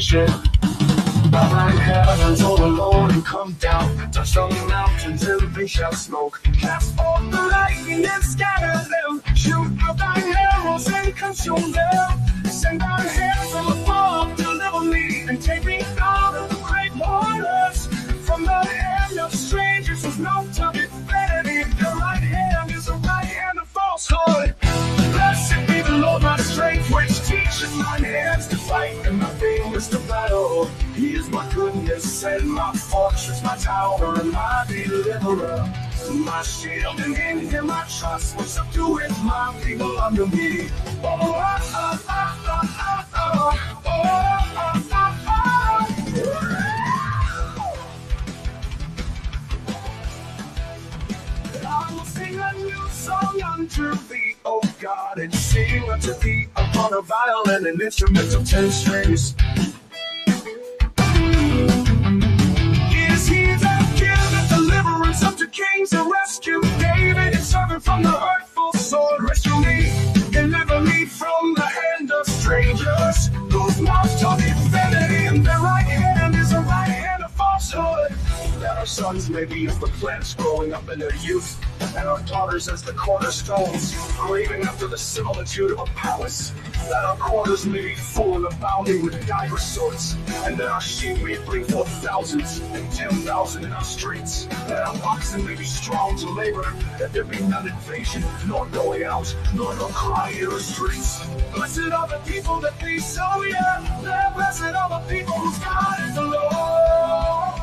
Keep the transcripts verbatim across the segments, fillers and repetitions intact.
salvation. Bow thine heavens, O the Lord, and come down. Touch the mountains, and they shall smoke. Cast forth the lightning and scatter them. Shoot out thine arrows and consume them. Send thine hands from above, deliver me, and take me out of the great waters. From the hand of strangers whose mouth of vanity, the right hand is the right hand of falsehood. Blessed be the Lord my strength, which teaches mine hands to fight and my fingers to battle. He is my goodness and my fortress, my tower and my deliverer. My shield, and in him I trust, will subdueth my people under me. Oh, ah, ah, ah, ah, ah, ah, oh, ah, ah, ah. I will sing a new song unto thee, O God, and sing unto thee upon a violin and instrument of ten strings. Is he that giveth deliverance unto kings and rescue David, his servant from the hurtful sword? Rescue me, deliver me from the hand of strangers, whose mouth taught vanity, and their right hand is a right hand of falsehood. That our sons may be as the plants growing up in their youth, and our daughters as the cornerstones, craving after the similitude of a palace. That our quarters may be full and abounding with divers sorts, and that our sheep may bring forth thousands and ten thousand in our streets. That our oxen may be strong to labor, that there be none invasion, nor going out, nor no cry in our streets. Blessed are the people that be so, yeah. They're blessed are the people whose God is the Lord.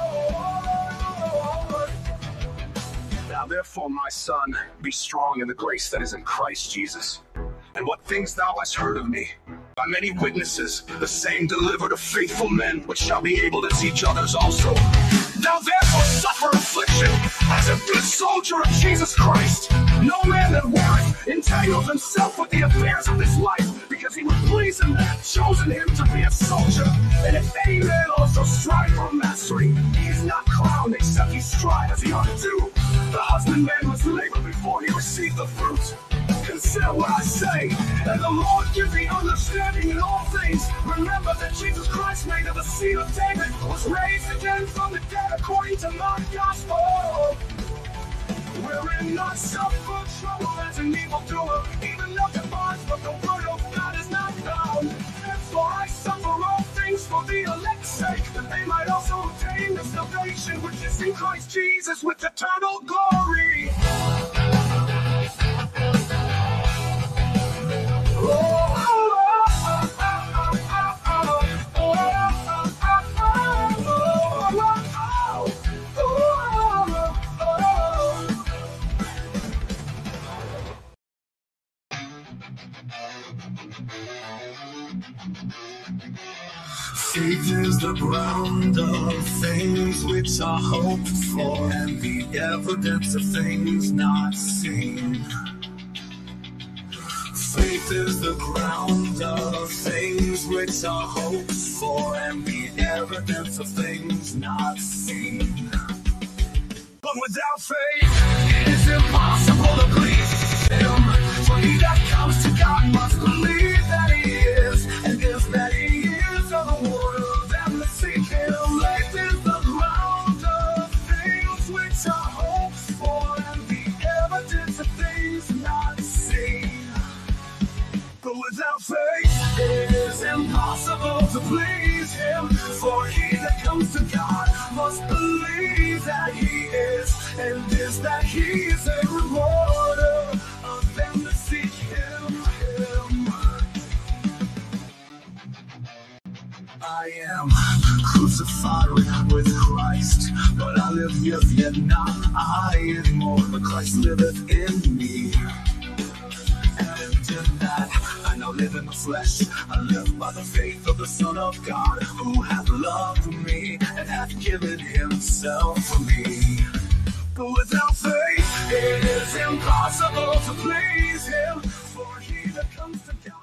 Now therefore, my son, be strong in the grace that is in Christ Jesus. And what things thou hast heard of me, by many witnesses, the same deliver to faithful men, which shall be able to teach others also. Now therefore suffer affliction, as a good soldier of Jesus Christ. No man that warreth entangles himself with the affairs of this life, because he would please him that hath chosen him to be a soldier. And if any man also strive for mastery, he is not crowned except he strive as he ought to do. The husbandman must labor before he receive the fruit. Consider what I say, and the Lord give thee understanding in all things. Remember that Jesus Christ, made of the seed of David, was raised again from the dead according to my gospel. Wherein I suffer trouble as an evildoer, even not devised, but the word of God is not found. Therefore I suffer all things for the elect's sake, that they might also obtain the salvation which is in Christ Jesus with eternal glory. Faith is the ground of things which are hoped for, and the evidence of things not seen. Faith is the ground of things which are hoped for, and the evidence of things not seen. But without faith, it is impossible to please him. For he that comes to God must believe that he is, and if that he is of the word of them that seek him. Faith is the ground of things which are hoped for, and the evidence of things not seen. But without faith, it is impossible to please him. For he that comes to God must believe that he is, and is that he is a rewarder of them that seek him. him. I am crucified with Christ, but I live yet, yet not I anymore, but Christ liveth in me. And in that I now live in the flesh, I live by the faith of the Son of God, who hath loved me and hath given himself for me. But without faith, it is impossible to please him, for he that comes to God.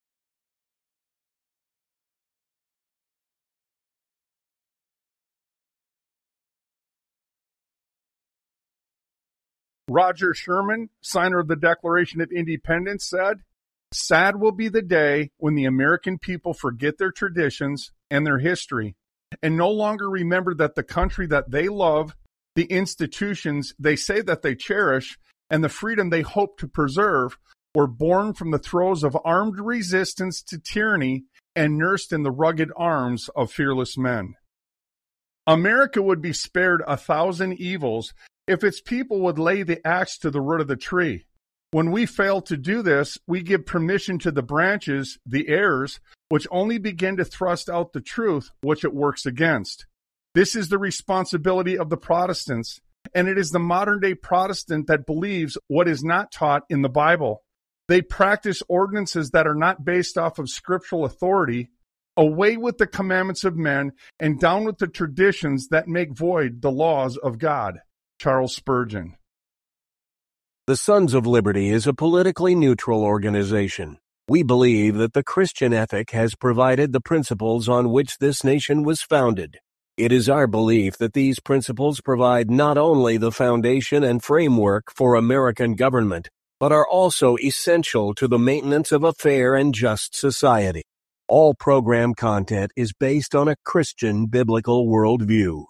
Roger Sherman, signer of the Declaration of Independence, said, "Sad will be the day when the American people forget their traditions, and their history, and no longer remember that the country that they love, the institutions they say that they cherish, and the freedom they hope to preserve were born from the throes of armed resistance to tyranny and nursed in the rugged arms of fearless men. America would be spared a thousand evils if its people would lay the axe to the root of the tree. When we fail to do this, we give permission to the branches, the heirs, which only begin to thrust out the truth which it works against. This is the responsibility of the Protestants, and it is the modern-day Protestant that believes what is not taught in the Bible. They practice ordinances that are not based off of scriptural authority. Away with the commandments of men, and down with the traditions that make void the laws of God. Charles Spurgeon. The Sons of Liberty is a politically neutral organization. We believe that the Christian ethic has provided the principles on which this nation was founded. It is our belief that these principles provide not only the foundation and framework for American government, but are also essential to the maintenance of a fair and just society. All program content is based on a Christian biblical worldview.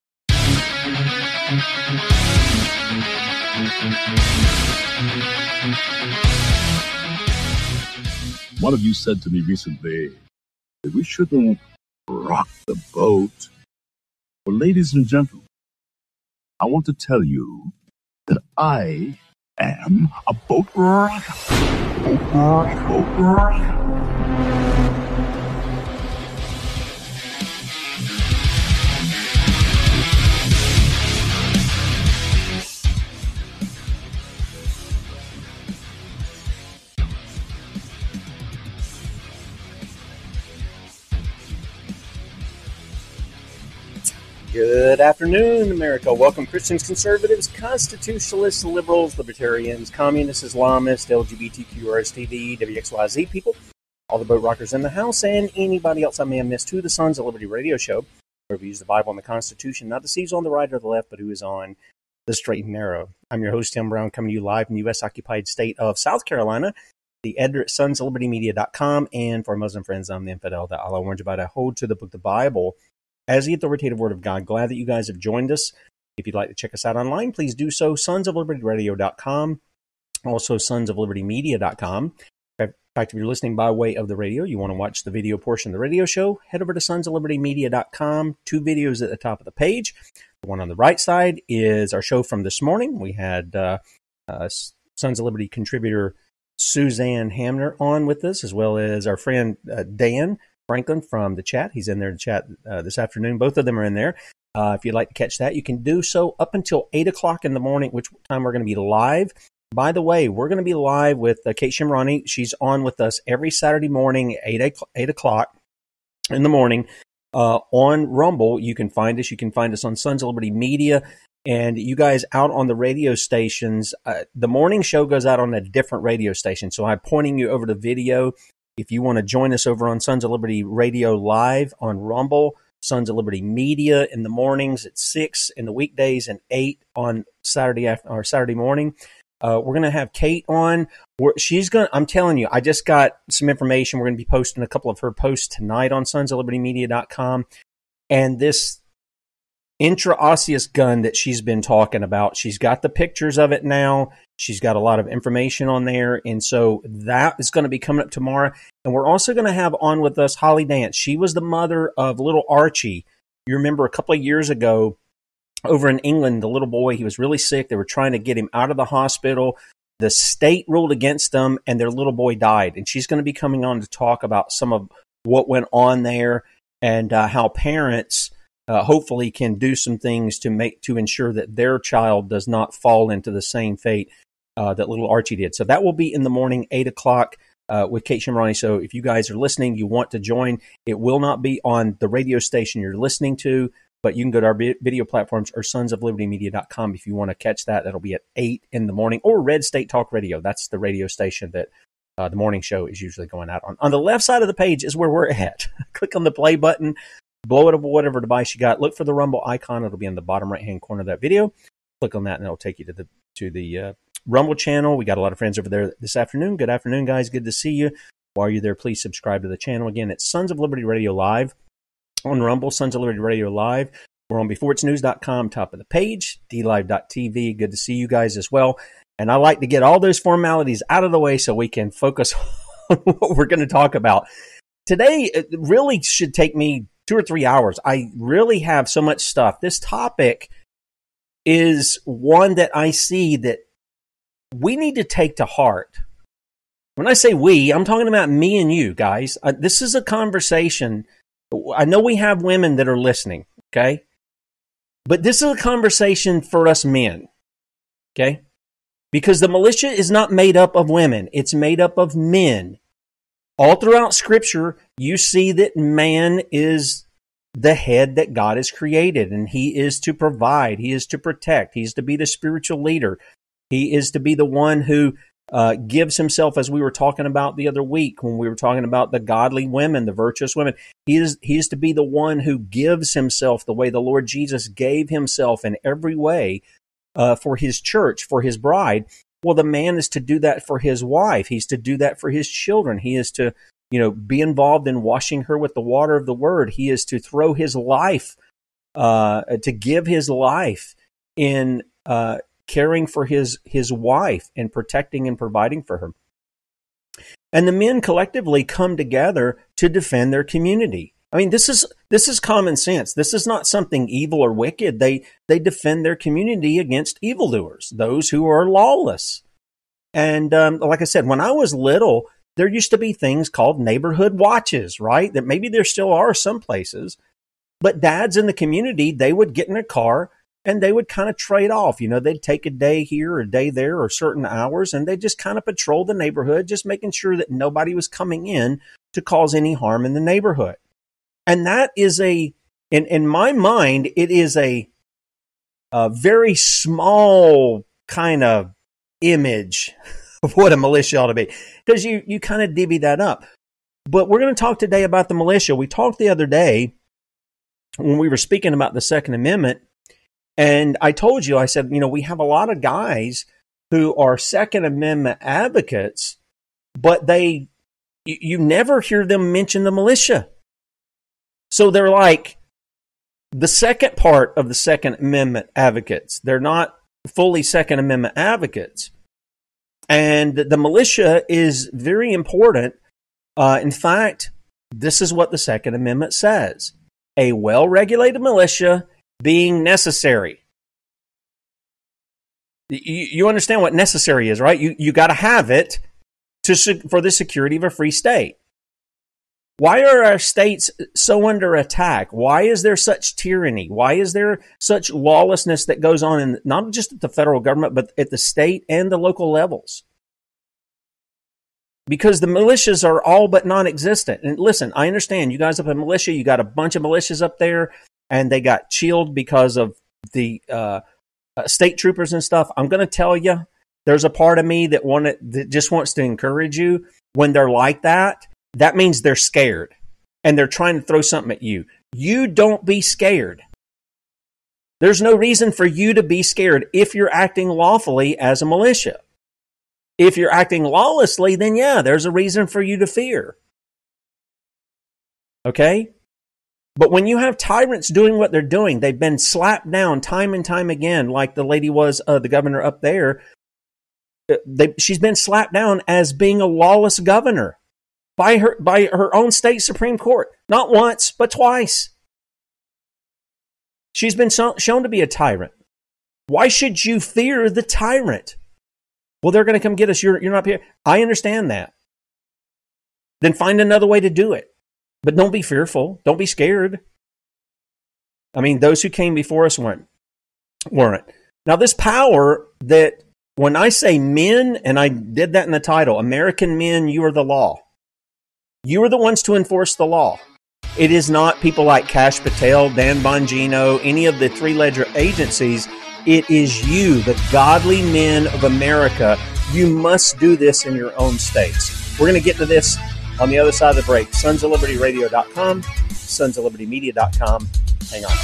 One of you said to me recently that we shouldn't rock the boat. Well, ladies and gentlemen, I want to tell you that I am a boat rocker. Boat rocker. Boat rocker. Good afternoon, America. Welcome, Christians, conservatives, constitutionalists, liberals, libertarians, communists, Islamists, L G B T Q, R S T V, W X Y Z people, all the boat rockers in the house, and anybody else I may have missed to the Sons of Liberty radio show, where we use the Bible and the Constitution, not to see who's on the right or the left, but who is on the straight and narrow. I'm your host, Tim Brown, coming to you live from the U S occupied state of South Carolina, the editor at sons of liberty media dot com, and for our Muslim friends, I'm the infidel that Allah warns about. I hold to the book, the Bible, as the authoritative word of God. Glad that you guys have joined us. If you'd like to check us out online, please do so, sons of liberty radio dot com, also sons of liberty media dot com. In fact, if you're listening by way of the radio, you want to watch the video portion of the radio show, head over to sons of liberty media dot com. Two videos at the top of the page. The one on the right side is our show from this morning. We had uh, uh, Sons of Liberty contributor Suzanne Hamner on with us, as well as our friend uh, Dan Franklin from the chat. He's in there to chat uh, this afternoon. Both of them are in there. Uh, if you'd like to catch that, you can do so up until eight o'clock in the morning, which time we're going to be live. By the way, we're going to be live with uh, Kate Shimrani. She's on with us every Saturday morning at eight o'clock in the morning uh, on Rumble. You can find us. You can find us on Sons of Liberty Media. And you guys out on the radio stations, uh, the morning show goes out on a different radio station. So I'm pointing you over to video. If you want to join us over on Sons of Liberty Radio Live on Rumble, Sons of Liberty Media in the mornings at six, in the weekdays, and eight on Saturday after, or Saturday morning. Uh, we're going to have Kate on. We're, she's going. I'm telling you, I just got some information. We're going to be posting a couple of her posts tonight on sons of liberty media dot com. And this intraosseous gun that she's been talking about, she's got the pictures of it now. She's got a lot of information on there. And so that is going to be coming up tomorrow. And we're also going to have on with us Holly Dance. She was the mother of little Archie. You remember a couple of years ago over in England, the little boy, he was really sick. They were trying to get him out of the hospital. The state ruled against them, and their little boy died. And she's going to be coming on to talk about some of what went on there and uh, how parents Uh, hopefully can do some things to make to ensure that their child does not fall into the same fate uh, that little Archie did. So that will be in the morning, eight o'clock uh, with Kate Shimrani. So if you guys are listening, you want to join, it will not be on the radio station you're listening to, but you can go to our video platforms or sons of liberty media dot com if you want to catch that. That'll be at eight in the morning, or Red State Talk Radio. That's the radio station that uh, the morning show is usually going out on. On the left side of the page is where we're at. Click on the play button. Blow it up with whatever device you got. Look for the Rumble icon. It'll be in the bottom right-hand corner of that video. Click on that, and it'll take you to the to the uh, Rumble channel. We got a lot of friends over there this afternoon. Good afternoon, guys. Good to see you. While you're there, please subscribe to the channel. Again, it's Sons of Liberty Radio Live. on Rumble, Sons of Liberty Radio Live. We're on before it's news dot com, top of the page, d live dot t v. Good to see you guys as well. And I like to get all those formalities out of the way so we can focus on what we're going to talk about. Today, it really should take me two or three hours. I really have so much stuff. This topic is one that I see that we need to take to heart. When I say we, I'm talking about me and you, guys. Uh, this is a conversation. I know we have women that are listening, okay? But this is a conversation for us men, okay? Because the militia is not made up of women. It's made up of men. All throughout Scripture, you see that man is the head that God has created, and he is to provide, he is to protect, he is to be the spiritual leader, he is to be the one who uh, gives himself, as we were talking about the other week when we were talking about the godly women, the virtuous women. He is, he is to be the one who gives himself the way the Lord Jesus gave himself in every way uh, for his church, for his bride. Well, the man is to do that for his wife. He's to do that for his children. He is to, you know, be involved in washing her with the water of the word. He is to throw his life, uh, to give his life in uh, caring for his, his wife and protecting and providing for her. And the men collectively come together to defend their community. I mean, this is this is common sense. This is not something evil or wicked. They they defend their community against evildoers, those who are lawless. And um, like I said, when I was little, there used to be things called neighborhood watches, right? That maybe there still are some places. But dads in the community, they would get in a car and they would kind of trade off. You know, they'd take a day here, a day there, or certain hours, and they just kind of patrol the neighborhood, just making sure that nobody was coming in to cause any harm in the neighborhood. And that is a, in, in my mind, it is a, a very small kind of image of what a militia ought to be. Because you, you kind of divvy that up. But we're going to talk today about the militia. We talked the other day when we were speaking about the Second Amendment. And I told you, I said, you know, we have a lot of guys who are Second Amendment advocates, but they, you, you never hear them mention the militia. So they're like the second part of the Second Amendment advocates. They're not fully Second Amendment advocates. And the militia is very important. Uh, in fact, this is what the Second Amendment says. A well-regulated militia being necessary. You, you understand what necessary is, right? You you got to have it to for the security of a free state. Why are our states so under attack? Why is there such tyranny? Why is there such lawlessness that goes on in not just at the federal government, but at the state and the local levels? Because the militias are all but non-existent. And listen, I understand you guys have a militia. You got a bunch of militias up there, and they got chilled because of the uh, uh, state troopers and stuff. I'm going to tell you, there's a part of me that want that just wants to encourage you. When they're like that, that means they're scared, and they're trying to throw something at you. You don't be scared. There's no reason for you to be scared if you're acting lawfully as a militia. If you're acting lawlessly, then yeah, there's a reason for you to fear. Okay? But when you have tyrants doing what they're doing, they've been slapped down time and time again, like the lady was, uh, the governor up there. They, she's been slapped down as being a lawless governor by her by her own state Supreme Court. Not once, but twice. She's been so, shown to be a tyrant. Why should you fear the tyrant? Well, they're going to come get us. You're, you're not here. I understand that. Then find another way to do it. But don't be fearful. Don't be scared. I mean, those who came before us weren't. weren't. Now, this power that, when I say men, and I did that in the title, American men, you are the law. You are the ones to enforce the law. It is not people like Kash Patel, Dan Bongino, any of the three-letter agencies. It is you, the godly men of America. You must do this in your own states. We're going to get to this on the other side of the break. sons of liberty radio dot com, sons of liberty media dot com. Hang on.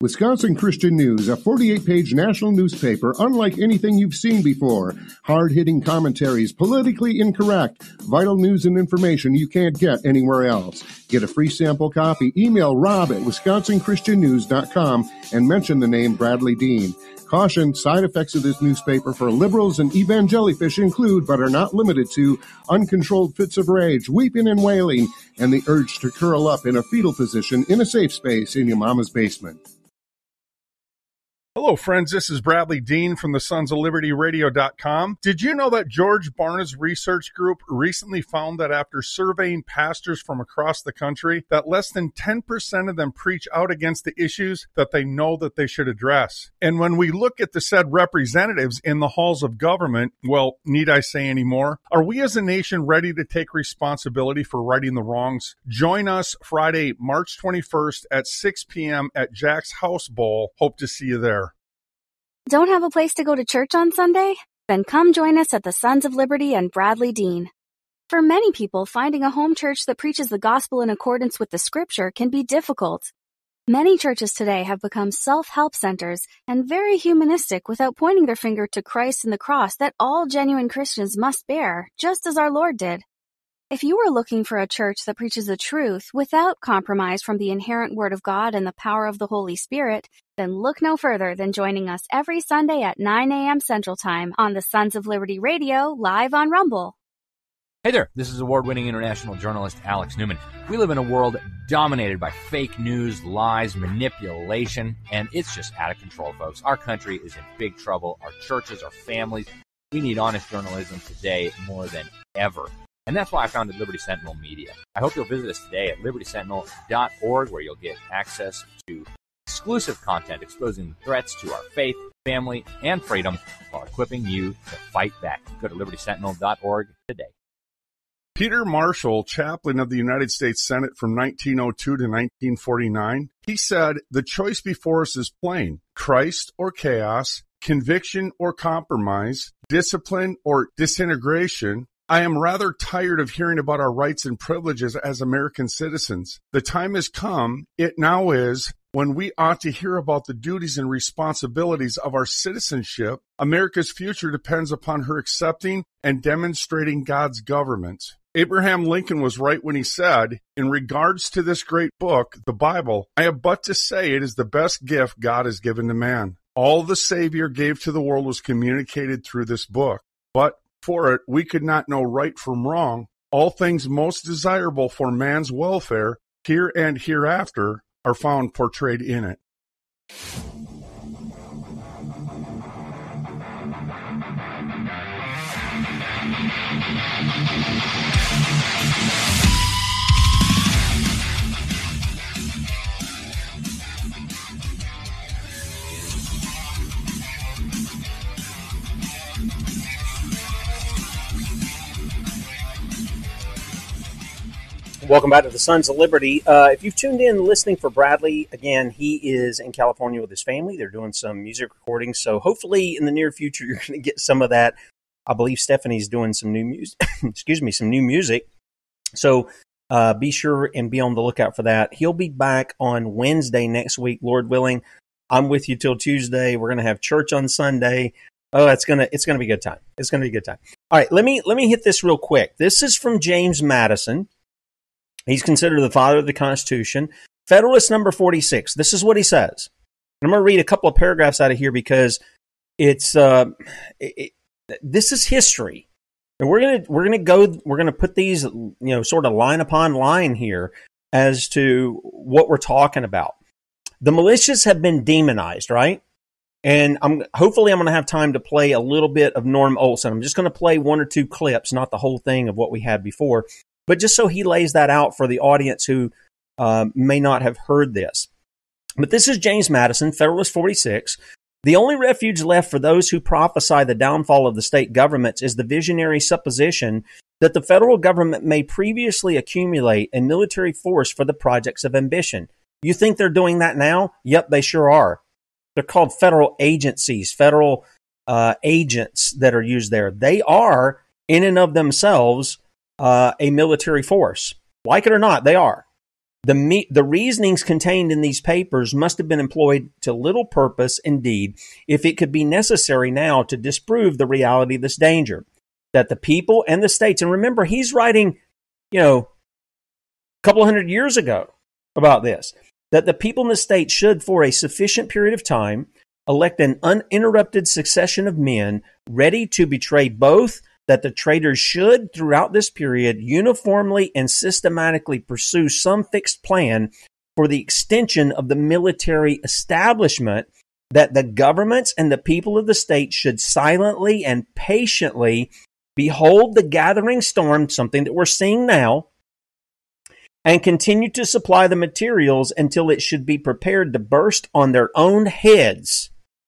Wisconsin Christian News, a forty-eight page national newspaper unlike anything you've seen before. Hard-hitting commentaries, politically incorrect, vital news and information you can't get anywhere else. Get a free sample copy. Email Rob at wisconsin christian news dot com and mention the name Bradley Dean. Caution, side effects of this newspaper for liberals and evangelifish include, but are not limited to, uncontrolled fits of rage, weeping and wailing, and the urge to curl up in a fetal position in a safe space in your mama's basement. Hello, friends. This is Bradley Dean from the Sons of Liberty Radio dot com. Did you know that George Barna's research group recently found that after surveying pastors from across the country, that less than ten percent of them preach out against the issues that they know that they should address? And when we look at the said representatives in the halls of government, well, need I say any more? Are we as a nation ready to take responsibility for righting the wrongs? Join us Friday, March twenty-first at six p.m. at Jack's House Bowl. Hope to see you there. Don't have a place to go to church on Sunday? Then come join us at the Sons of Liberty and Bradley Dean. For many people, finding a home church that preaches the gospel in accordance with the scripture can be difficult. Many churches today have become self-help centers and very humanistic without pointing their finger to Christ and the cross that all genuine Christians must bear, just as our Lord did. If you are looking for a church that preaches the truth without compromise from the inherent Word of God and the power of the Holy Spirit, then look no further than joining us every Sunday at nine a.m. Central Time on the Sons of Liberty Radio, live on Rumble. Hey there, this is award-winning international journalist Alex Newman. We live in a world dominated by fake news, lies, manipulation, and it's just out of control, folks. Our country is in big trouble. Our churches, our families, we need honest journalism today more than ever. And that's why I founded Liberty Sentinel Media. I hope you'll visit us today at liberty sentinel dot org, where you'll get access to exclusive content exposing threats to our faith, family, and freedom while equipping you to fight back. Go to liberty sentinel dot org today. Peter Marshall, chaplain of the United States Senate from nineteen oh two to nineteen forty-nine, he said, "The choice before us is plain: Christ or chaos, conviction or compromise, discipline or disintegration. I am rather tired of hearing about our rights and privileges as American citizens. The time has come, it now is, when we ought to hear about the duties and responsibilities of our citizenship. America's future depends upon her accepting and demonstrating God's government." Abraham Lincoln was right when he said, "In regards to this great book, the Bible, I have but to say it is the best gift God has given to man. All the Savior gave to the world was communicated through this book. But for it, we could not know right from wrong. All things most desirable for man's welfare, here and hereafter, are found portrayed in it." Welcome back to the Sons of Liberty. Uh, if you've tuned in listening for Bradley, again, he is in California with his family. They're doing some music recordings, so hopefully in the near future you're going to get some of that. I believe Stephanie's doing some new music. excuse me, some new music. So uh, be sure and be on the lookout for that. He'll be back on Wednesday next week, Lord willing. I'm with you till Tuesday. We're going to have church on Sunday. Oh, it's gonna it's gonna be a good time. It's gonna be a good time. All right, let me let me hit this real quick. This is from James Madison. He's considered the father of the Constitution. Federalist number forty-six. This is what he says. And I'm going to read a couple of paragraphs out of here because it's uh, it, it, this is history, and we're gonna we're gonna go we're gonna put these you know sort of line upon line here as to what we're talking about. The militias have been demonized, right? And I'm hopefully I'm going to have time to play a little bit of Norm Olson. I'm just going to play one or two clips, not the whole thing of what we had before. But just so he lays that out for the audience who uh, may not have heard this. But this is James Madison, Federalist forty-six. The only refuge left for those who prophesy the downfall of the state governments is the visionary supposition that the federal government may previously accumulate a military force for the projects of ambition. You think they're doing that now? Yep, they sure are. They're called federal agencies, federal uh, agents that are used there. They are, in and of themselves, Uh, a military force. Like it or not, they are. The, me- the reasonings contained in these papers must have been employed to little purpose indeed, if it could be necessary now to disprove the reality of this danger, that the people and the states, and remember, he's writing, you know, a couple hundred years ago about this, that the people and the states should, for a sufficient period of time, elect an uninterrupted succession of men ready to betray both, that the traitors should, throughout this period, uniformly and systematically pursue some fixed plan for the extension of the military establishment, that the governments and the people of the state should silently and patiently behold the gathering storm, something that we're seeing now, and continue to supply the materials until it should be prepared to burst on their own heads.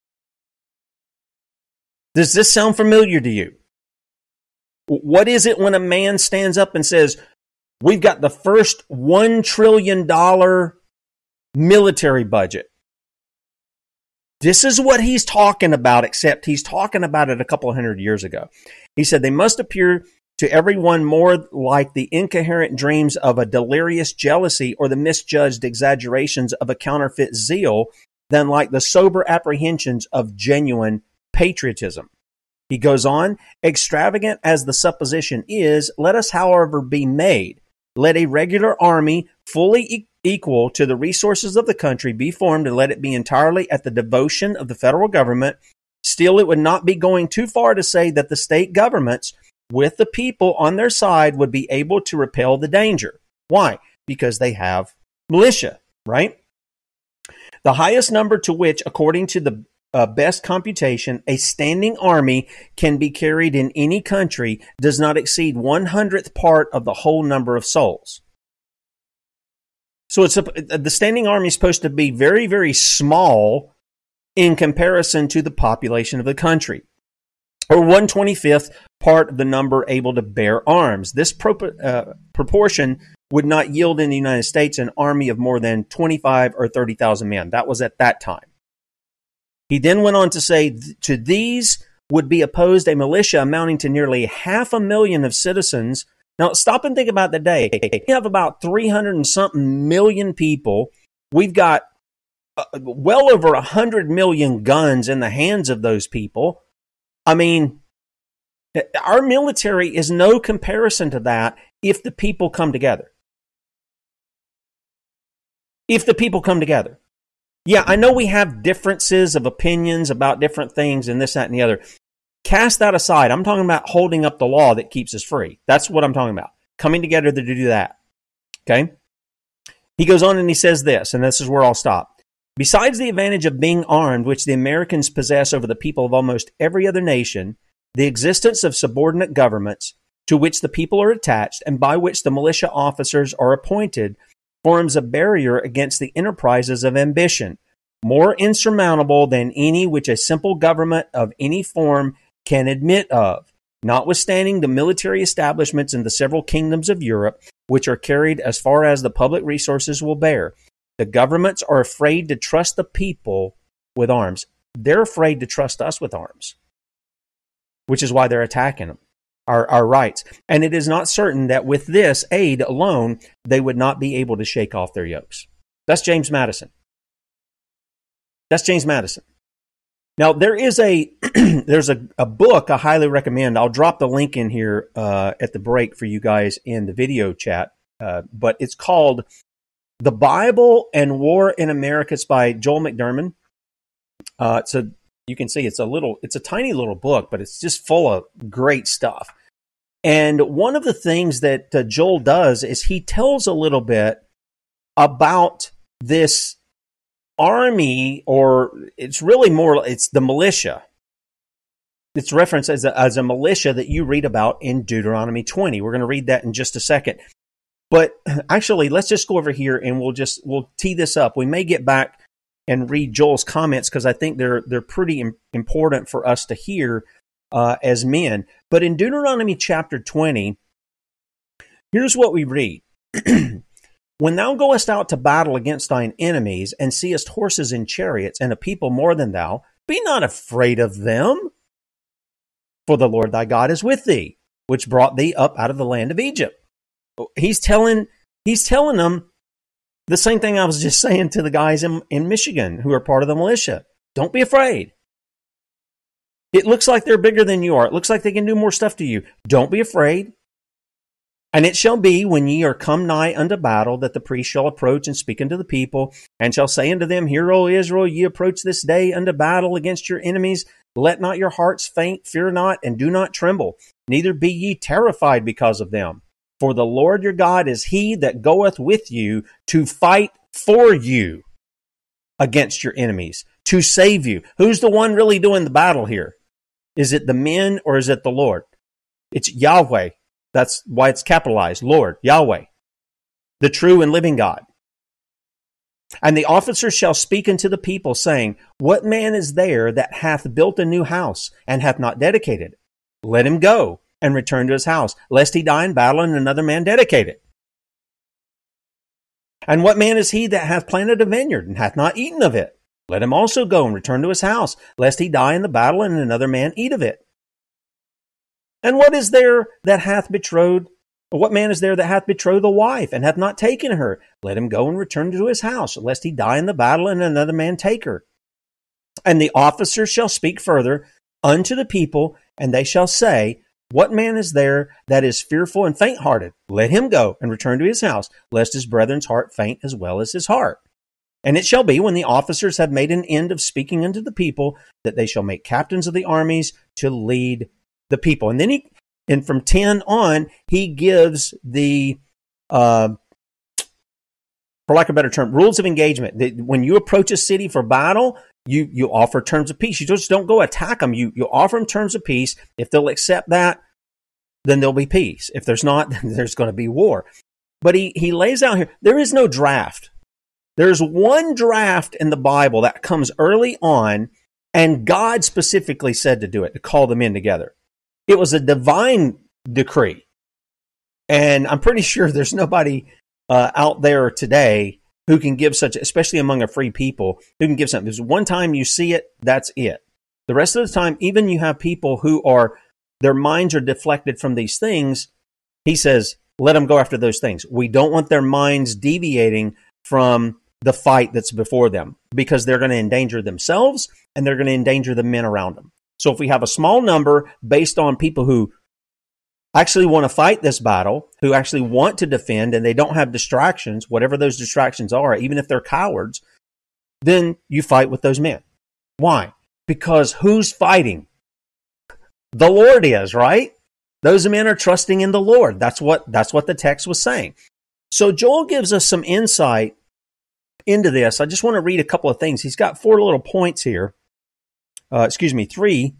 Does this sound familiar to you? What is it when a man stands up and says, we've got the first one trillion dollars military budget? This is what he's talking about, except he's talking about it a couple of hundred years ago. He said they must appear to everyone more like the incoherent dreams of a delirious jealousy or the misjudged exaggerations of a counterfeit zeal than like the sober apprehensions of genuine patriotism. He goes on, extravagant as the supposition is, let us, however, be made. Let a regular army fully e- equal to the resources of the country be formed, and let it be entirely at the devotion of the federal government. Still, it would not be going too far to say that the state governments, with the people on their side, would be able to repel the danger. Why? Because they have militia, right? The highest number to which, according to the Uh, best computation, a standing army can be carried in any country does not exceed one hundredth part of the whole number of souls. So it's a, the standing army is supposed to be very, very small in comparison to the population of the country, or one twenty-fifth part of the number able to bear arms. This pro, uh, proportion would not yield in the United States an army of more than twenty-five or thirty thousand men. That was at that time. He then went on to say, to these would be opposed a militia amounting to nearly half a million of citizens. Now, stop and think about the day. We have about three hundred and something million people. We've got uh, well over one hundred million guns in the hands of those people. I mean, our military is no comparison to that if the people come together. If the people come together. Yeah, I know we have differences of opinions about different things and this, that, and the other. Cast that aside. I'm talking about holding up the law that keeps us free. That's what I'm talking about. Coming together to do that. Okay? He goes on and he says this, and this is where I'll stop. Besides the advantage of being armed, which the Americans possess over the people of almost every other nation, the existence of subordinate governments to which the people are attached and by which the militia officers are appointed forms a barrier against the enterprises of ambition, more insurmountable than any which a simple government of any form can admit of, notwithstanding the military establishments in the several kingdoms of Europe, which are carried as far as the public resources will bear. The governments are afraid to trust the people with arms. They're afraid to trust us with arms, which is why they're attacking them. Our, our rights. And it is not certain that with this aid alone, they would not be able to shake off their yokes. That's James Madison. That's James Madison. Now, there is a there's a, a book I highly recommend. I'll drop the link in here uh, at the break for you guys in the video chat. Uh, but it's called The Bible and War in America. It's by Joel McDermott. Uh, it's a You can see it's a little, it's a tiny little book, but it's just full of great stuff. And one of the things that uh, Joel does is he tells a little bit about this army, or it's really more, it's the militia. It's referenced as a, as a militia that you read about in Deuteronomy twenty. We're going to read that in just a second. But actually, let's just go over here and we'll just, we'll tee this up. We may get back and read Joel's comments because I think they're they're pretty im- important for us to hear uh, as men. But in Deuteronomy chapter twenty, here's what we read. When thou goest out to battle against thine enemies, and seest horses and chariots, and a people more than thou, be not afraid of them, for the Lord thy God is with thee, which brought thee up out of the land of Egypt. He's telling, he's telling them, The same thing I was just saying to the guys in, in Michigan who are part of the militia. Don't be afraid. It looks like they're bigger than you are. It looks like they can do more stuff to you. Don't be afraid. And it shall be, when ye are come nigh unto battle, that the priest shall approach and speak unto the people, and shall say unto them, Hear, O Israel, ye approach this day unto battle against your enemies. Let not your hearts faint, fear not, and do not tremble. Neither be ye terrified because of them. For the Lord your God is he that goeth with you to fight for you against your enemies, to save you. Who's the one really doing the battle here? Is it the men or is it the Lord? It's Yahweh. That's why it's capitalized. Lord, Yahweh, the true and living God. And the officers shall speak unto the people, saying, What man is there that hath built a new house, and hath not dedicated? Let him go and return to his house, lest he die in battle and another man dedicate it. And what man is he that hath planted a vineyard, and hath not eaten of it? Let him also go and return to his house, lest he die in the battle and another man eat of it. And what is there that hath betrothed, or what man is there that hath betrothed a wife, and hath not taken her? Let him go and return to his house, lest he die in the battle and another man take her. And the officers shall speak further unto the people, and they shall say, What man is there that is fearful and faint-hearted? Let him go and return to his house, lest his brethren's heart faint as well as his heart. And it shall be, when the officers have made an end of speaking unto the people, that they shall make captains of the armies to lead the people. And then he, and from ten on, he gives the, uh, for lack of a better term, rules of engagement. That when you approach a city for battle, you you offer terms of peace. You just don't go attack them. You you offer them terms of peace. If they'll accept that, then there'll be peace. If there's not, then there's going to be war. But he he lays out here, there is no draft. There's one draft in the Bible that comes early on, and God specifically said to do it, to call them in together. It was a divine decree. And I'm pretty sure there's nobody uh, out there today who can give such, especially among a free people, who can give something. There's one time you see it, that's it. The rest of the time, even you have people who are, their minds are deflected from these things. He says, let them go after those things. We don't want their minds deviating from the fight that's before them, because they're going to endanger themselves and they're going to endanger the men around them. So if we have a small number based on people who actually want to fight this battle, who actually want to defend, and they don't have distractions, whatever those distractions are, even if they're cowards, then you fight with those men. Why? Because who's fighting? The Lord is, right? Those men are trusting in the Lord. That's what, that's what the text was saying. So Joel gives us some insight into this. I just want to read a couple of things. He's got four little points here. Uh, excuse me, three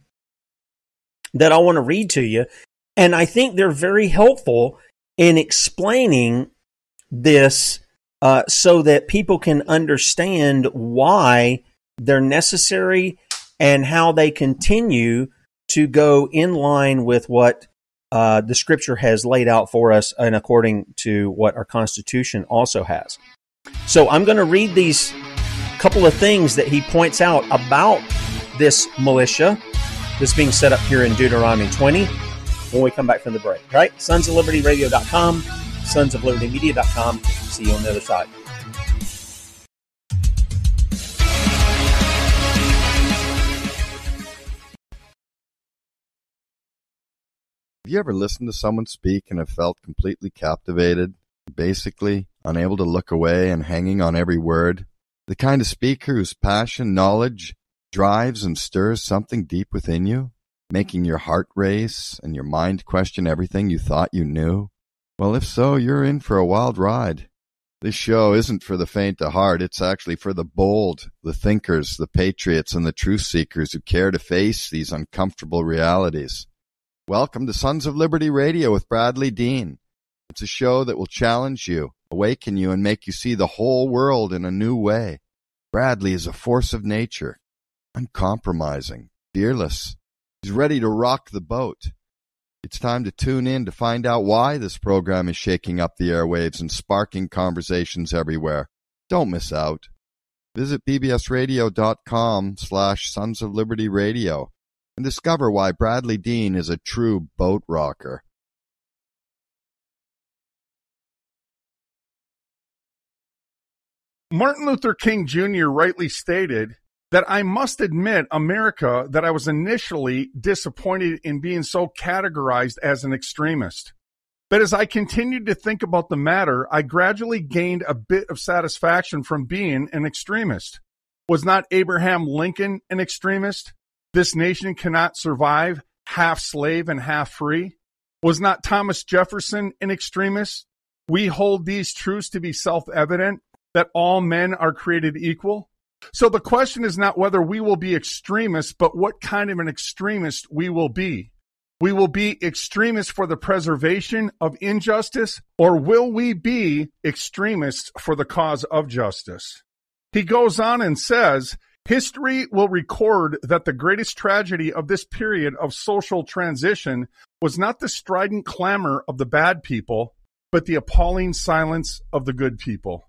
that I want to read to you. And I think they're very helpful in explaining this uh, so that people can understand why they're necessary and how they continue to go in line with what uh, the Scripture has laid out for us and according to what our Constitution also has. So I'm going to read these couple of things that he points out about this militia that's being set up here in Deuteronomy twenty when we come back from the break. All right? sons of liberty radio dot com, sons of liberty media dot com. See you on the other side. Have you ever listened to someone speak and have felt completely captivated, basically unable to look away and hanging on every word? The kind of speaker whose passion, knowledge, drives and stirs something deep within you, making your heart race and your mind question everything you thought you knew? Well, if so, you're in for a wild ride. This show isn't for the faint of heart. It's actually for the bold, the thinkers, the patriots, and the truth seekers who care to face these uncomfortable realities. Welcome to Sons of Liberty Radio with Bradley Dean. It's a show that will challenge you, awaken you, and make you see the whole world in a new way. Bradley is a force of nature, uncompromising, fearless. He's ready to rock the boat. It's time to tune in to find out why this program is shaking up the airwaves and sparking conversations everywhere. Don't miss out. Visit bbsradio.com slash Sons of Liberty Radio and discover why Bradley Dean is a true boat rocker. Martin Luther King Junior rightly stated that I must admit, America, that I was initially disappointed in being so categorized as an extremist. But as I continued to think about the matter, I gradually gained a bit of satisfaction from being an extremist. Was not Abraham Lincoln an extremist? This nation cannot survive half slave and half free. Was not Thomas Jefferson an extremist? We hold these truths to be self-evident, that all men are created equal. So the question is not whether we will be extremists, but what kind of an extremist we will be. We will be extremists for the preservation of injustice, or will we be extremists for the cause of justice? He goes on and says, history will record that the greatest tragedy of this period of social transition was not the strident clamor of the bad people, but the appalling silence of the good people.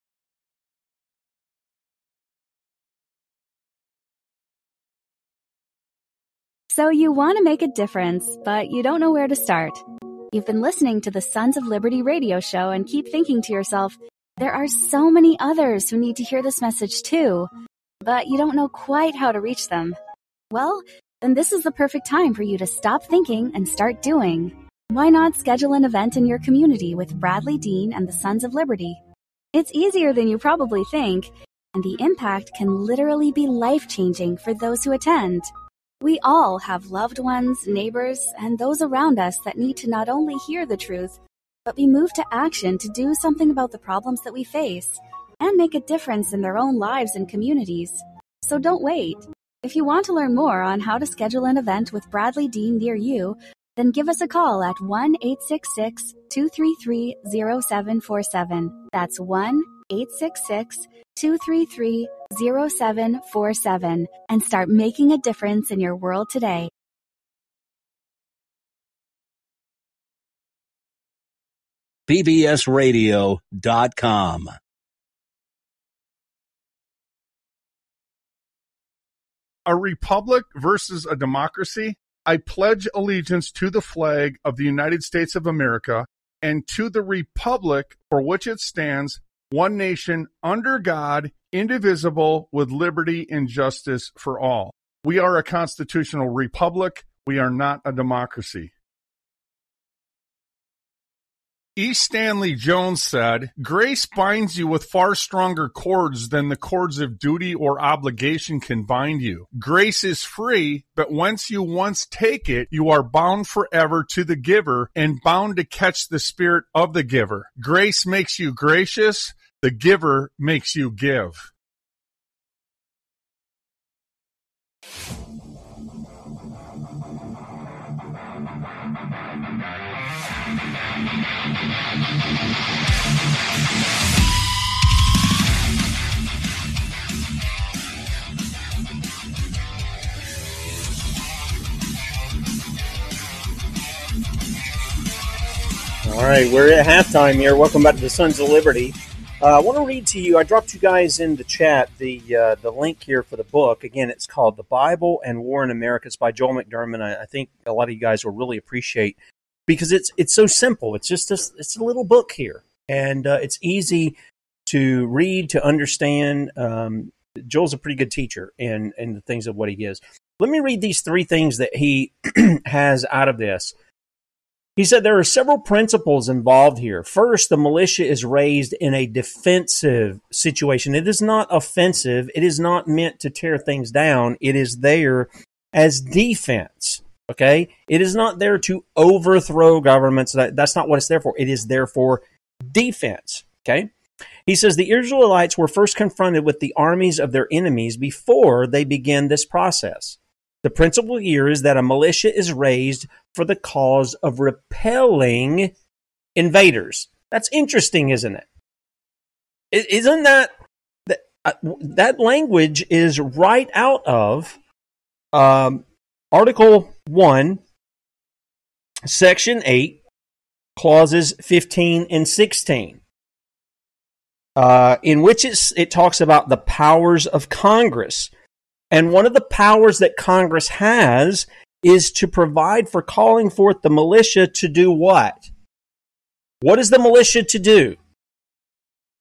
So you want to make a difference, but you don't know where to start. You've been listening to the Sons of Liberty radio show and keep thinking to yourself, there are so many others who need to hear this message too, but you don't know quite how to reach them. Well, then this is the perfect time for you to stop thinking and start doing. Why not schedule an event in your community with Bradley Dean and the Sons of Liberty? It's easier than you probably think, and the impact can literally be life-changing for those who attend. We all have loved ones, neighbors, and those around us that need to not only hear the truth, but be moved to action to do something about the problems that we face and make a difference in their own lives and communities. So don't wait. If you want to learn more on how to schedule an event with Bradley Dean near you, then give us a call at one eight six six, two three three, zero seven four seven. That's one eight six six, two three three, zero seven four seven and start making a difference in your world today. B B S radio dot com. A republic versus a democracy? I pledge allegiance to the flag of the United States of America and to the republic for which it stands, one nation, under God, indivisible, with liberty and justice for all. We are a constitutional republic. We are not a democracy. E. Stanley Jones said, grace binds you with far stronger cords than the cords of duty or obligation can bind you. Grace is free, but once you once take it, you are bound forever to the giver and bound to catch the spirit of the giver. Grace makes you gracious. The giver makes you give. All right, we're at halftime here. Welcome back to the Sons of Liberty. Uh, I want to read to you, I dropped you guys in the chat the uh, the link here for the book. Again, it's called The Bible and War in America. It's by Joel McDermott. I, I think a lot of you guys will really appreciate because it's it's so simple. It's just a, it's a little book here, and uh, it's easy to read, to understand. Um, Joel's a pretty good teacher in, in the things of what he gives. Let me read these three things that he has out of this. He said there are several principles involved here. First, the militia is raised in a defensive situation. It is not offensive. It is not meant to tear things down. It is there as defense, okay? It is not there to overthrow governments. That, that's not what it's there for. It is there for defense, okay? He says the Israelites were first confronted with the armies of their enemies before they began this process. The principle here is that a militia is raised for the cause of repelling invaders. That's interesting, isn't it? Isn't that that, uh, that language is right out of um, Article one, Section eight, Clauses fifteen and sixteen, uh, in which it's, it talks about the powers of Congress. And one of the powers that Congress has is to provide for calling forth the militia to do what? What is the militia to do?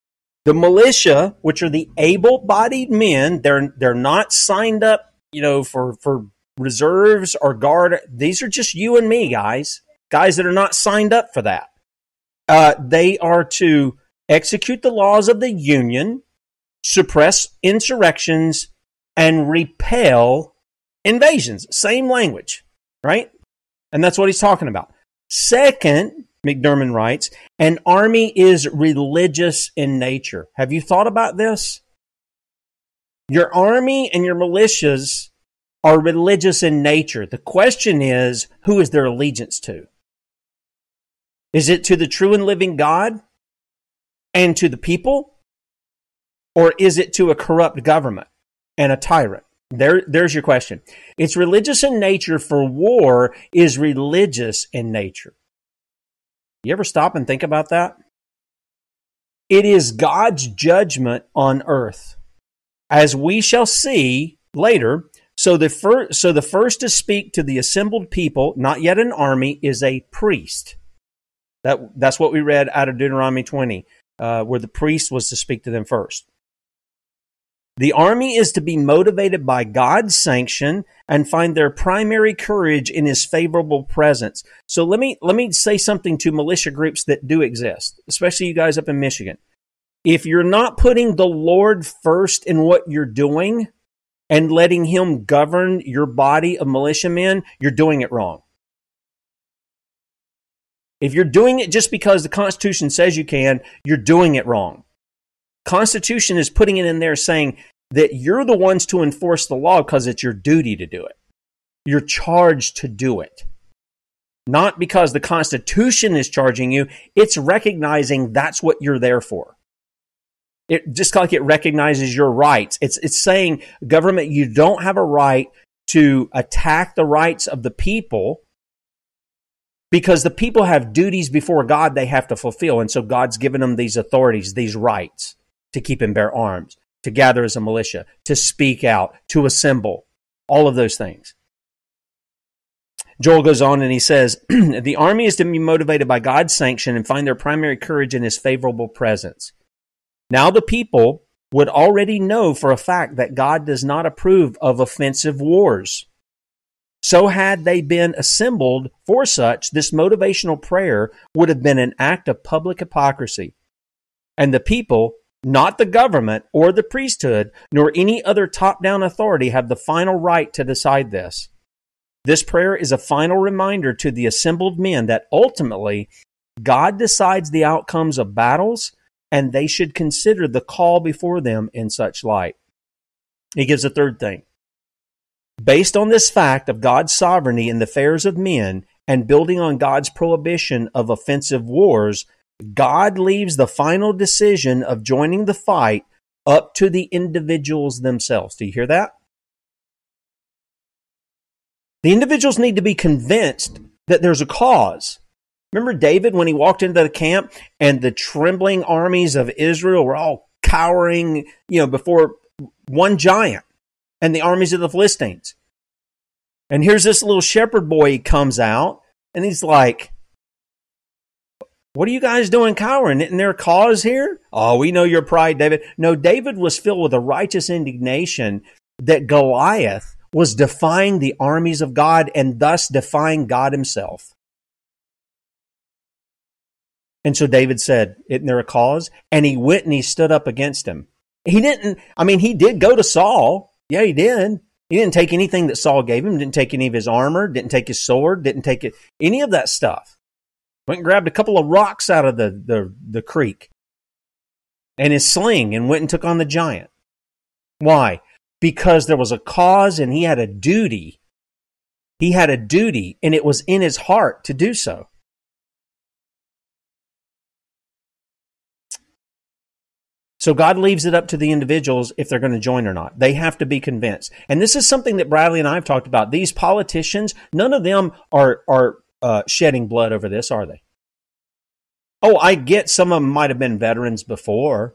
The militia, which are the able-bodied men, they're they're not signed up, you know, for, for reserves or guard. These are just you and me, guys. Guys that are not signed up for that. Uh, they are to execute the laws of the Union, suppress insurrections, and repel invasions. Same language, right? And that's what he's talking about. Second, McDermott writes, an army is religious in nature. Have you thought about this? Your army and your militias are religious in nature. The question is, who is their allegiance to? Is it to the true and living God and to the people? Or is it to a corrupt government and a tyrant? There, there's your question. It's religious in nature, for war is religious in nature. You ever stop and think about that? It is God's judgment on earth. As we shall see later, so the, fir- so the first to speak to the assembled people, not yet an army, is a priest. That, that's what we read out of Deuteronomy twenty, uh, where the priest was to speak to them first. The army is to be motivated by God's sanction and find their primary courage in his favorable presence. So let me let me say something to militia groups that do exist, especially you guys up in Michigan. If you're not putting the Lord first in what you're doing and letting him govern your body of militiamen, you're doing it wrong. If you're doing it just because the Constitution says you can, you're doing it wrong. Constitution is putting it in there saying that you're the ones to enforce the law because it's your duty to do it. You're charged to do it. Not because the Constitution is charging you, it's recognizing that's what you're there for. It just like it recognizes your rights. It's it's saying, government, you don't have a right to attack the rights of the people because the people have duties before God they have to fulfill. And so God's given them these authorities, these rights to keep and bear arms, to gather as a militia, to speak out, to assemble, all of those things. Joel goes on and he says, the army is to be motivated by God's sanction and find their primary courage in his favorable presence. Now the people would already know for a fact that God does not approve of offensive wars. So had they been assembled for such, this motivational prayer would have been an act of public hypocrisy. And the people, not the government or the priesthood, nor any other top-down authority, have the final right to decide this. This prayer is a final reminder to the assembled men that ultimately God decides the outcomes of battles, and they should consider the call before them in such light. He gives a third thing. Based on this fact of God's sovereignty in the affairs of men and building on God's prohibition of offensive wars, God leaves the final decision of joining the fight up to the individuals themselves. Do you hear that? The individuals need to be convinced that there's a cause. Remember David when he walked into the camp and the trembling armies of Israel were all cowering, you know, before one giant and the armies of the Philistines. And here's this little shepherd boy, he comes out and he's like, what are you guys doing cowering? Isn't there a cause here? Oh, we know your pride, David. No, David was filled with a righteous indignation that Goliath was defying the armies of God and thus defying God himself. And so David said, isn't there a cause? And he went and he stood up against him. He didn't, I mean, he did go to Saul. Yeah, he did. He didn't take anything that Saul gave him, didn't take any of his armor, didn't take his sword, didn't take it, any of that stuff. Went and grabbed a couple of rocks out of the, the, the creek and his sling and went and took on the giant. Why? Because there was a cause and he had a duty. He had a duty and it was in his heart to do so. So God leaves it up to the individuals if they're going to join or not. They have to be convinced. And this is something that Bradley and I have talked about. These politicians, none of them are, are uh, shedding blood over this, are they? Oh, I get some of them might have been veterans before.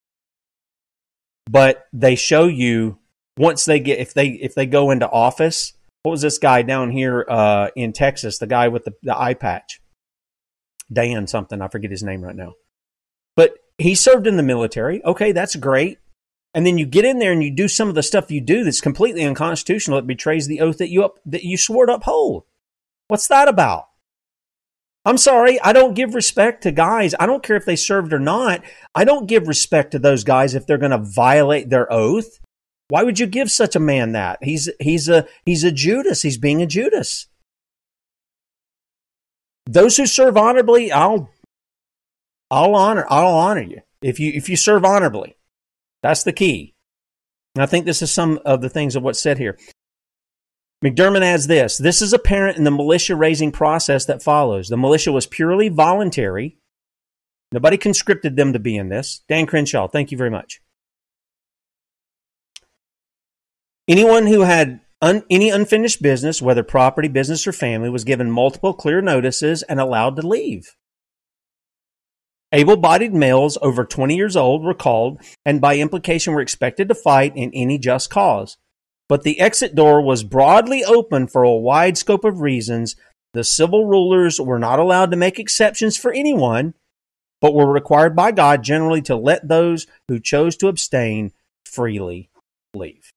But they show you once they get, if they if they go into office, what was this guy down here uh, in Texas, the guy with the, the eye patch? Dan something, I forget his name right now. But he served in the military. Okay, that's great. And then you get in there and you do some of the stuff you do that's completely unconstitutional. It betrays the oath that you up, that you swore to uphold. What's that about? I'm sorry, I don't give respect to guys. I don't care if they served or not. I don't give respect to those guys if they're going to violate their oath. Why would you give such a man that? He's he's a he's a Judas. He's being a Judas. Those who serve honorably, I'll I'll honor I'll honor you. If you if you serve honorably. That's the key. And I think this is some of the things of what's said here. McDermott adds this. This is apparent in the militia raising process that follows. The militia was purely voluntary. Nobody conscripted them to be in this. Dan Crenshaw, thank you very much. Anyone who had un, any unfinished business, whether property, business, or family, was given multiple clear notices and allowed to leave. Able-bodied males over twenty years old were called and by implication were expected to fight in any just cause. But the exit door was broadly open for a wide scope of reasons. The civil rulers were not allowed to make exceptions for anyone, but were required by God generally to let those who chose to abstain freely leave.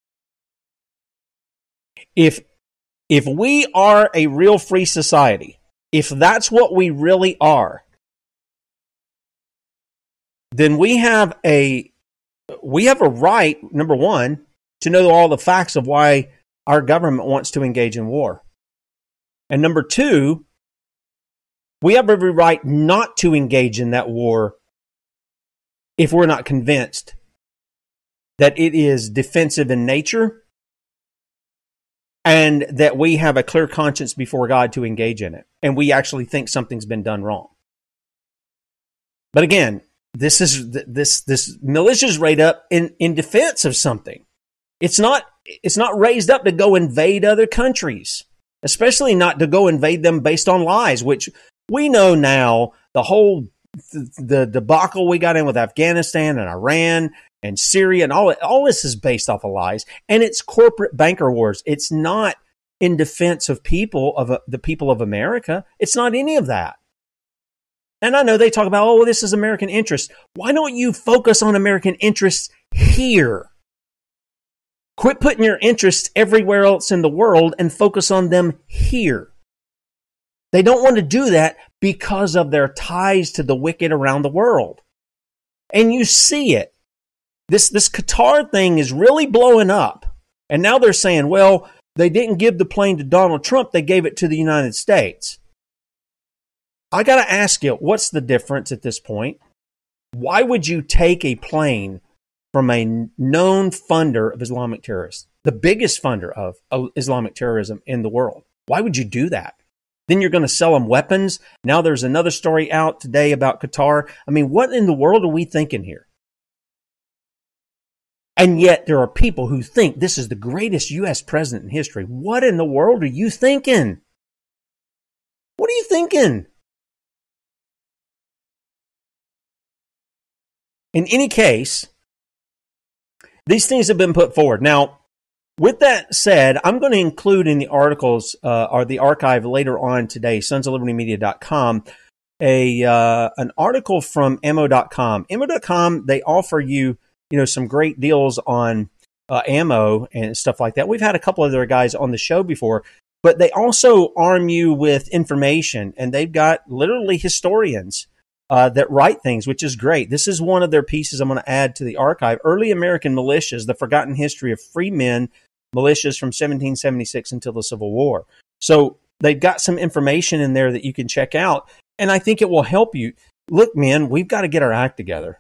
If, if we are a real free society, if that's what we really are, then we have a we have a right, number one, to know all the facts of why our government wants to engage in war. And number two, we have every right not to engage in that war if we're not convinced that it is defensive in nature and that we have a clear conscience before God to engage in it. And we actually think something's been done wrong. But again, This is this this militia's raised up in, in defense of something. It's not it's not raised up to go invade other countries, especially not to go invade them based on lies, which we know now the whole the, the debacle we got in with Afghanistan and Iran and Syria and all all this is based off of lies, and it's corporate banker wars. It's not in defense of people of uh, the people of America. It's not any of that. And I know they talk about, oh, this is American interest. Why don't you focus on American interests here? Quit putting your interests everywhere else in the world and focus on them here. They don't want to do that because of their ties to the wicked around the world. And you see it. This, this Qatar thing is really blowing up. And now they're saying, well, they didn't give the plane to Donald Trump. They gave it to the United States. I got to ask you, what's the difference at this point? Why would you take a plane from a known funder of Islamic terrorists, the biggest funder of Islamic terrorism in the world? Why would you do that? Then you're going to sell them weapons. Now there's another story out today about Qatar. I mean, what in the world are we thinking here? And yet there are people who think this is the greatest U S president in history. What in the world are you thinking? What are you thinking? In any case, these things have been put forward. Now, with that said, I'm going to include in the articles uh, or the archive later on today, sons of liberty media dot com, a uh, an article from ammo dot com. ammo dot com, they offer you, you know, some great deals on uh, ammo and stuff like that. We've had a couple of their guys on the show before, but they also arm you with information, and they've got literally historians Uh, that write things, which is great. This is one of their pieces I'm going to add to the archive. Early American Militias, the Forgotten History of Free Men Militias from seventeen seventy-six until the Civil War. So they've got some information in there that you can check out, and I think it will help you. Look, men, we've got to get our act together.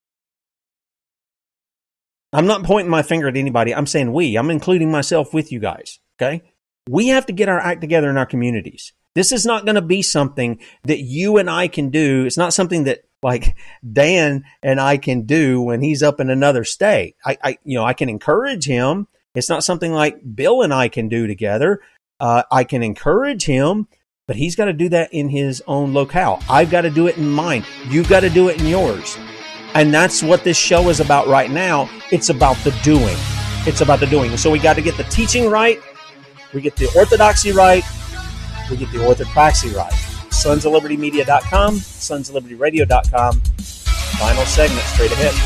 I'm not pointing my finger at anybody. I'm saying we. I'm including myself with you guys, okay? We have to get our act together in our communities. This is not going to be something that you and I can do. It's not something that like Dan and I can do when he's up in another state. I, I you know, I can encourage him. It's not something like Bill and I can do together. Uh, I can encourage him, but he's got to do that in his own locale. I've got to do it in mine. You've got to do it in yours. And that's what this show is about right now. It's about the doing. It's about the doing. So we got to get the teaching right. We get the orthodoxy right. We get the orthopraxy right. sons of liberty media dot com, sons of liberty radio dot com. Final segment straight ahead.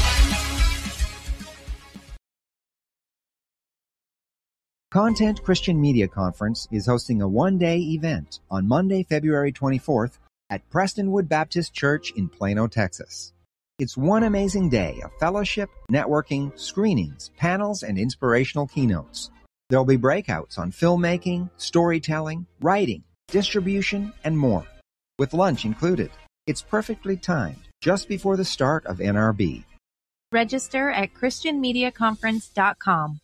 Content Christian Media Conference is hosting a one-day event on Monday, February twenty-fourth at Prestonwood Baptist Church in Plano, Texas. It's one amazing day of fellowship, networking, screenings, panels, and inspirational keynotes. There'll be breakouts on filmmaking, storytelling, writing, distribution, and more, with lunch included. It's perfectly timed, just before the start of N R B. Register at christian media conference dot com.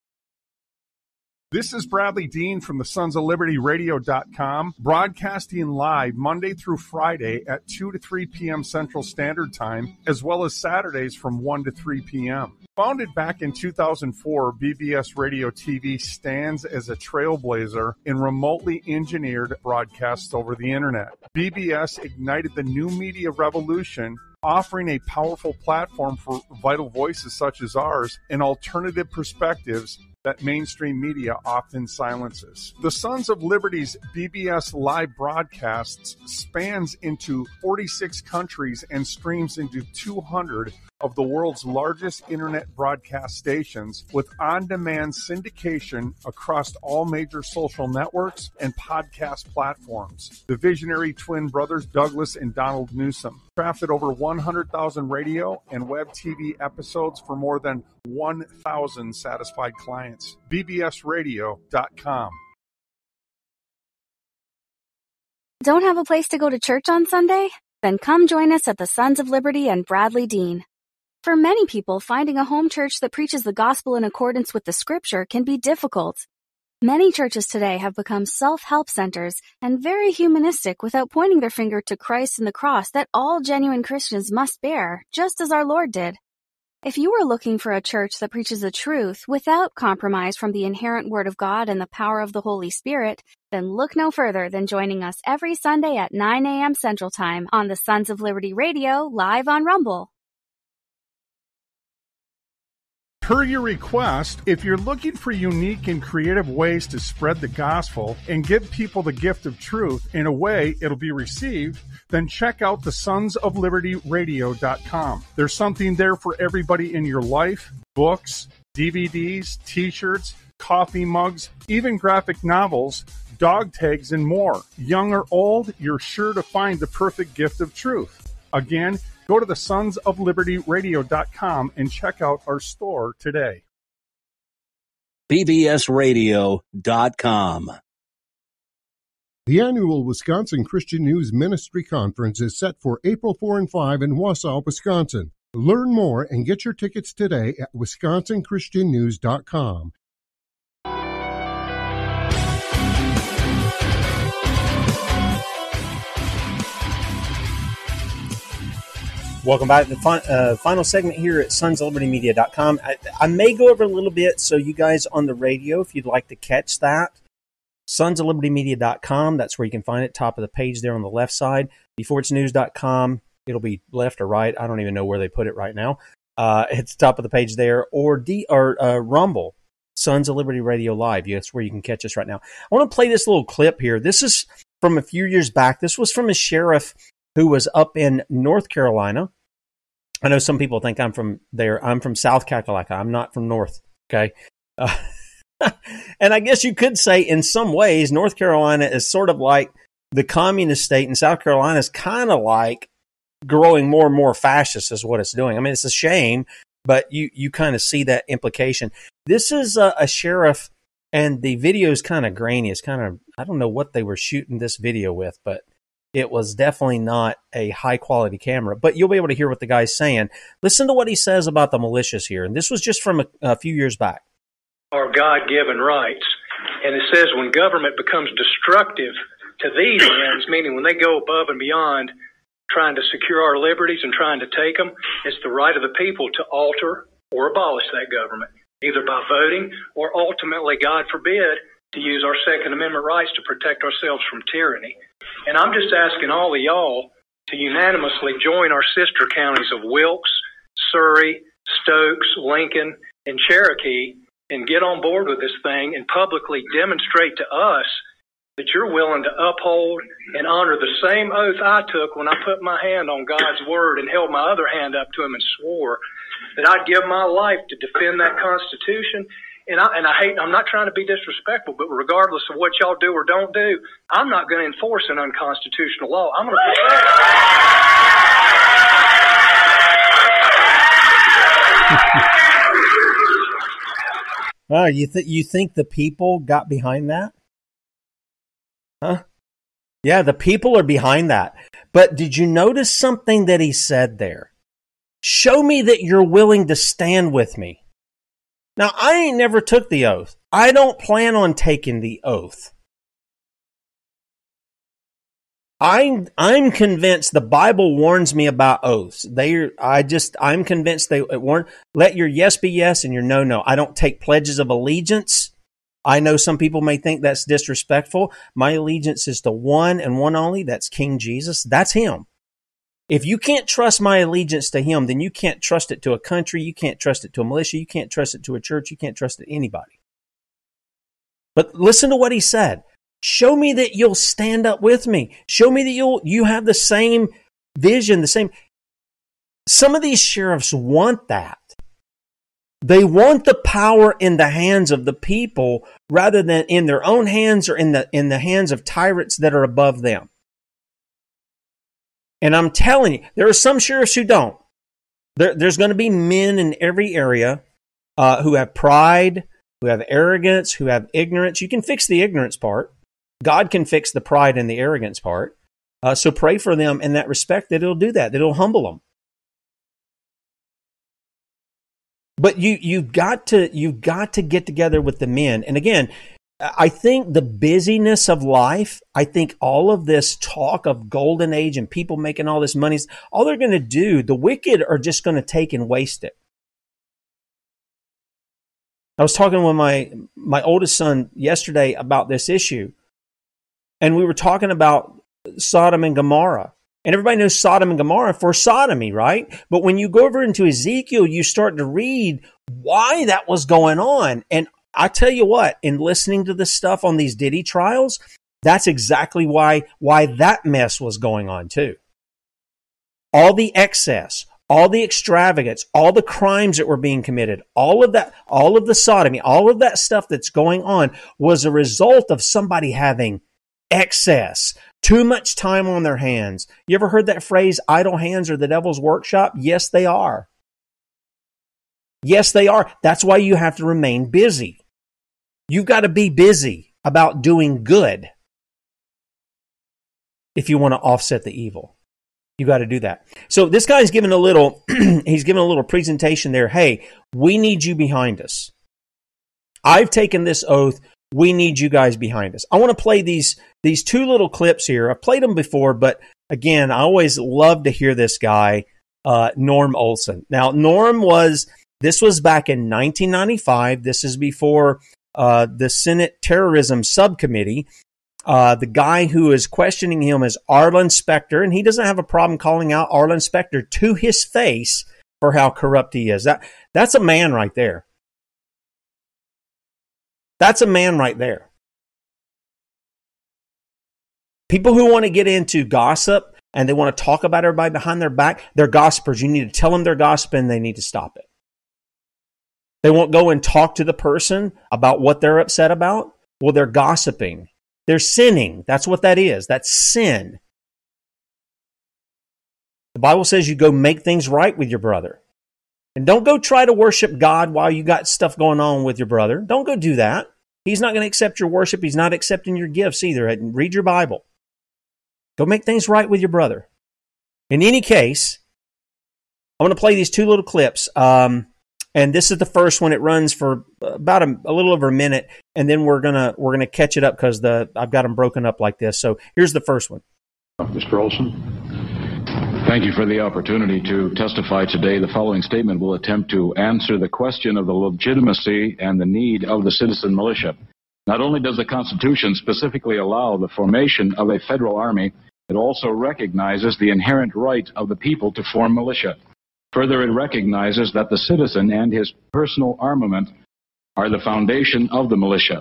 This is Bradley Dean from the Sons of Liberty Radio dot com, broadcasting live Monday through Friday at two to three p.m. Central Standard Time, as well as Saturdays from one to three p.m. Founded back in two thousand four, B B S Radio T V stands as a trailblazer in remotely engineered broadcasts over the Internet. B B S ignited the new media revolution, offering a powerful platform for vital voices such as ours and alternative perspectives that mainstream media often silences. The Sons of Liberty's B B S live broadcasts spans into forty-six countries and streams into two hundred of the world's largest internet broadcast stations, with on-demand syndication across all major social networks and podcast platforms. The visionary twin brothers Douglas and Donald Newsom crafted over one hundred thousand radio and web T V episodes for more than one thousand satisfied clients. B B S radio dot com. Don't have a place to go to church on Sunday? Then come join us at the Sons of Liberty and Bradley Dean. For many people, finding a home church that preaches the gospel in accordance with the scripture can be difficult. Many churches today have become self-help centers and very humanistic without pointing their finger to Christ and the cross that all genuine Christians must bear, just as our Lord did. If you are looking for a church that preaches the truth without compromise from the inherent Word of God and the power of the Holy Spirit, then look no further than joining us every Sunday at nine a.m. Central Time on the Sons of Liberty Radio, live on Rumble. Per your request, if you're looking for unique and creative ways to spread the gospel and give people the gift of truth in a way it'll be received, then check out the Sons of Liberty Radio dot com. There's something there for everybody in your life: books, D V Ds, t-shirts, coffee mugs, even graphic novels, dog tags, and more. Young or old, you're sure to find the perfect gift of truth. Again, go to the Sons of Liberty Radio dot com and check out our store today. B B S radio dot com. The annual Wisconsin Christian News Ministry Conference is set for April fourth and fifth in Wausau, Wisconsin. Learn more and get your tickets today at wisconsin christian news dot com. Welcome back to the fin- uh, final segment here at sons of liberty media dot com. I, I may go over a little bit, so you guys on the radio, if you'd like to catch that, sons of liberty media dot com. That's where you can find it, top of the page there on the left side. before it's news dot com. It'll be left or right. I don't even know where they put it right now. Uh, it's top of the page there. Or D or uh, Rumble, Sons of Liberty Radio Live. That's where you can catch us right now. I want to play this little clip here. This is from a few years back. This was from a sheriff who was up in North Carolina. I know some people think I'm from there. I'm from South Kakalaka. I'm not from North, okay? Uh, and I guess you could say in some ways North Carolina is sort of like the communist state, and South Carolina is kind of like growing more and more fascist is what it's doing. I mean, it's a shame, but you, you kind of see that implication. This is a, a sheriff, and the video is kind of grainy. It's kind of, I don't know what they were shooting this video with, but it was definitely not a high-quality camera, but you'll be able to hear what the guy's saying. Listen to what he says about the militias here, and this was just from a, a few years back. Our God-given rights, and it says when government becomes destructive to these ends, meaning when they go above and beyond trying to secure our liberties and trying to take them, it's the right of the people to alter or abolish that government, either by voting or ultimately, God forbid, to use our Second Amendment rights to protect ourselves from tyranny. And I'm just asking all of y'all to unanimously join our sister counties of Wilkes, Surrey, Stokes, Lincoln, and Cherokee and get on board with this thing and publicly demonstrate to us that you're willing to uphold and honor the same oath I took when I put my hand on God's word and held my other hand up to him and swore that I'd give my life to defend that Constitution. And I, and I hate, I'm not trying to be disrespectful, but regardless of what y'all do or don't do, I'm not going to enforce an unconstitutional law. I'm going to Oh, you th- you think the people got behind that? Huh? Yeah, the people are behind that. But did you notice something that he said there? Show me that you're willing to stand with me. Now, I ain't never took the oath. I don't plan on taking the oath. I'm I'm convinced the Bible warns me about oaths. They, I just, I'm convinced they warn. Let your yes be yes and your no no. I don't take pledges of allegiance. I know some people may think that's disrespectful. My allegiance is to one and one only. That's King Jesus. That's him. If you can't trust my allegiance to him, then you can't trust it to a country. You can't trust it to a militia. You can't trust it to a church. You can't trust it to anybody. But listen to what he said. Show me that you'll stand up with me. Show me that you'll you have the same vision, the same. Some of these sheriffs want that. They want the power in the hands of the people rather than in their own hands or in the in the hands of tyrants that are above them. And I'm telling you, there are some sheriffs who don't. There, there's going to be men in every area uh, who have pride, who have arrogance, who have ignorance. You can fix the ignorance part. God can fix the pride and the arrogance part. Uh, so pray for them in that respect that it'll do that, that it'll humble them. But you, you've got to, you've got to get together with the men. And again, I think the busyness of life, I think all of this talk of golden age and people making all this money, all they're going to do, the wicked are just going to take and waste it. I was talking with my, my oldest son yesterday about this issue. And we were talking about Sodom and Gomorrah. And everybody knows Sodom and Gomorrah for sodomy, right? But when you go over into Ezekiel, you start to read why that was going on. And I tell you what, in listening to this stuff on these Diddy trials, that's exactly why, why that mess was going on too. All the excess, all the extravagance, all the crimes that were being committed, all of that, all of the sodomy, all of that stuff that's going on was a result of somebody having excess, too much time on their hands. You ever heard that phrase, idle hands are the devil's workshop? Yes, they are. Yes, they are. That's why you have to remain busy. You've got to be busy about doing good if you want to offset the evil. You got to do that. So this guy's giving a little, he's giving a little presentation there. Hey, we need you behind us. I've taken this oath. We need you guys behind us. I want to play these, these two little clips here. I've played them before, but again, I always love to hear this guy, uh, Norm Olson. Now, Norm was, this was back in nineteen ninety-five. This is before uh, the Senate Terrorism Subcommittee. Uh, the guy who is questioning him is Arlen Specter, and he doesn't have a problem calling out Arlen Specter to his face for how corrupt he is. That, that's a man right there. That's a man right there. People who want to get into gossip and they want to talk about everybody behind their back, they're gossipers. You need to tell them they're gossiping. They need to stop it. They won't go and talk to the person about what they're upset about. Well, they're gossiping. They're sinning. That's what that is. That's sin. The Bible says you go make things right with your brother. And don't go try to worship God while you got stuff going on with your brother. Don't go do that. He's not going to accept your worship. He's not accepting your gifts either. Read your Bible. Go make things right with your brother. In any case, I'm going to play these two little clips. Um, and this is the first one. It runs for about a, a little over a minute, and then we're gonna we're gonna catch it up because the I've got them broken up like this. So here's the first one. Mister Olson. Thank you for the opportunity to testify today. The following statement will attempt to answer the question of the legitimacy and the need of the citizen militia. Not only does the Constitution specifically allow the formation of a federal army, it also recognizes the inherent right of the people to form militia. Further, it recognizes that the citizen and his personal armament are the foundation of the militia.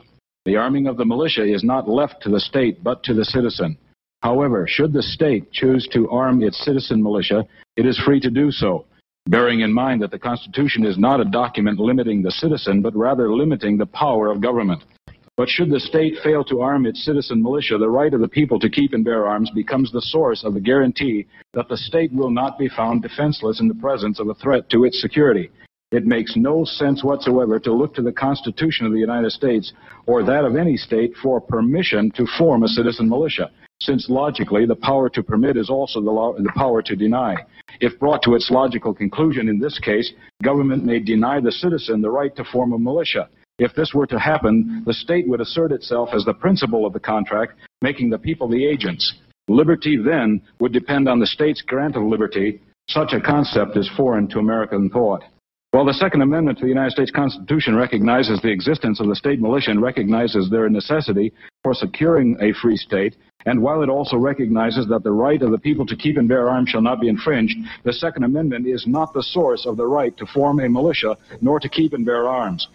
The arming of the militia is not left to the state, but to the citizen. However, should the state choose to arm its citizen militia, it is free to do so, bearing in mind that the Constitution is not a document limiting the citizen, but rather limiting the power of government. But should the state fail to arm its citizen militia, the right of the people to keep and bear arms becomes the source of the guarantee that the state will not be found defenseless in the presence of a threat to its security. It makes no sense whatsoever to look to the Constitution of the United States or that of any state for permission to form a citizen militia, since logically the power to permit is also the, law, the power to deny. If brought to its logical conclusion in this case, government may deny the citizen the right to form a militia. If this were to happen, the state would assert itself as the principal of the contract, making the people the agents. Liberty then would depend on the state's grant of liberty. Such a concept is foreign to American thought. While the Second Amendment to the United States Constitution recognizes the existence of the state militia and recognizes their necessity for securing a free state, and while it also recognizes that the right of the people to keep and bear arms shall not be infringed, the Second Amendment is not the source of the right to form a militia nor to keep and bear arms.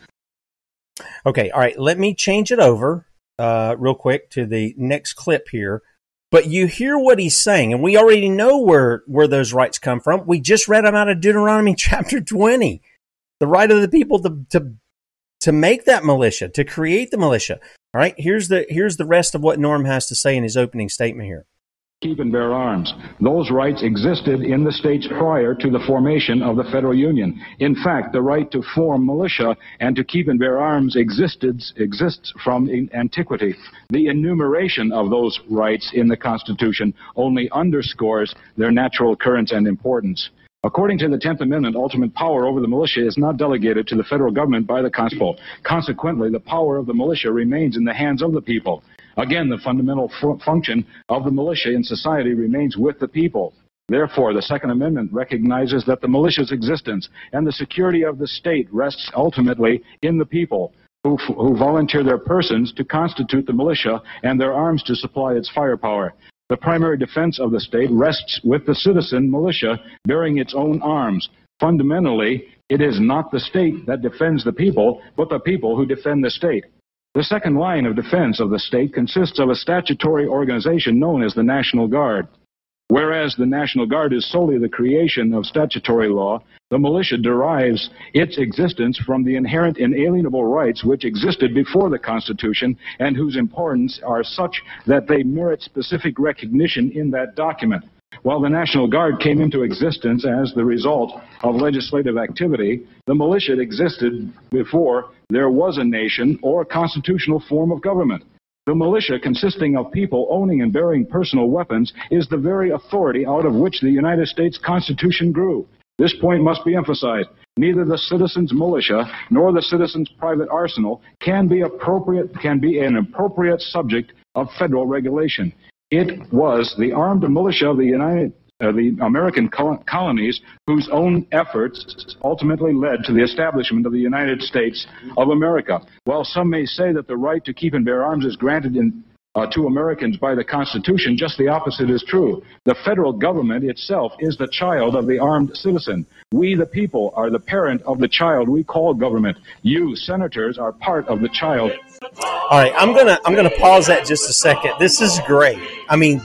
Okay, all right, let me change it over uh, real quick to the next clip here. But you hear what he's saying, and we already know where, where those rights come from. We just read them out of Deuteronomy chapter twenty. The right of the people to, to, to make that militia, to create the militia. All right, here's the, here's the rest of what Norm has to say in his opening statement here. Keep and bear arms. Those rights existed in the states prior to the formation of the federal union. In fact, the right to form militia and to keep and bear arms existed, exists from antiquity. The enumeration of those rights in the Constitution only underscores their natural occurrence and importance. According to the tenth Amendment, ultimate power over the militia is not delegated to the federal government by the Constitution. Consequently, the power of the militia remains in the hands of the people. Again, the fundamental fu- function of the militia in society remains with the people. Therefore, the Second Amendment recognizes that the militia's existence and the security of the state rests ultimately in the people, who, f- who volunteer their persons to constitute the militia and their arms to supply its firepower. The primary defense of the state rests with the citizen militia bearing its own arms. Fundamentally, it is not the state that defends the people, but the people who defend the state. The second line of defense of the state consists of a statutory organization known as the National Guard. Whereas the National Guard is solely the creation of statutory law, the militia derives its existence from the inherent inalienable rights which existed before the Constitution and whose importance are such that they merit specific recognition in that document. While the National Guard came into existence as the result of legislative activity, the militia existed before there was a nation or constitutional form of government. The militia, consisting of people owning and bearing personal weapons, is the very authority out of which the United States Constitution grew. This point must be emphasized. Neither the citizen's militia nor the citizen's private arsenal can be appropriate can be an appropriate subject of federal regulation. It was the armed militia of the United Uh, the American col- colonies whose own efforts ultimately led to the establishment of the United States of America. While some may say that the right to keep and bear arms is granted in, uh, to Americans by the Constitution, just the opposite is true. The federal government itself is the child of the armed citizen. We, the people, are the parent of the child we call government. You, senators, are part of the child. All right, I'm gonna I'm gonna pause that just a second. This is great. I mean,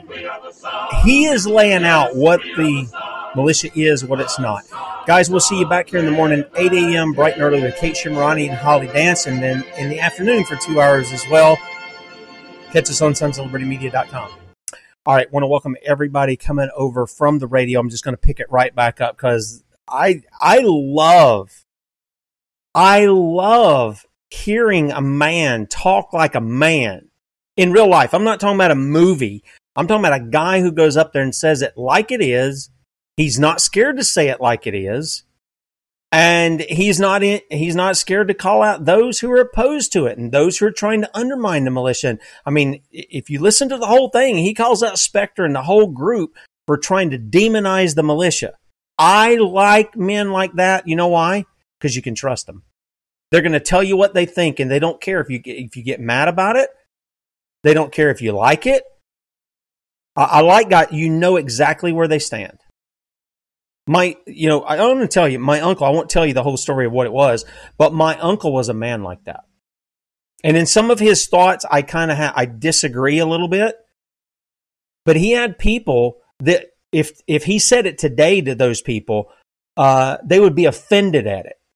he is laying out what the militia is, what it's not. Guys, we'll see you back here in the morning, eight a.m., bright and early with Kate Shimrani and Holly Dance, and then in the afternoon for two hours as well. Catch us on sons of liberty media dot com. All right, want to welcome everybody coming over from the radio. I'm just going to pick it right back up because I I love, I love hearing a man talk like a man in real life. I'm not talking about a movie. I'm talking about a guy who goes up there and says it like it is. He's not scared to say it like it is. And he's not in, he's not scared to call out those who are opposed to it and those who are trying to undermine the militia. And, I mean, if you listen to the whole thing, he calls out Specter and the whole group for trying to demonize the militia. I like men like that. You know why? Because you can trust them. They're going to tell you what they think, and they don't care if you get, if you get mad about it. They don't care if you like it. I like God, you know exactly where they stand. My, you know, I want to tell you, my uncle, I won't tell you the whole story of what it was, but my uncle was a man like that. And in some of his thoughts, I kind of ha- I disagree a little bit. But he had people that if if he said it today to those people, uh, they would be offended at it.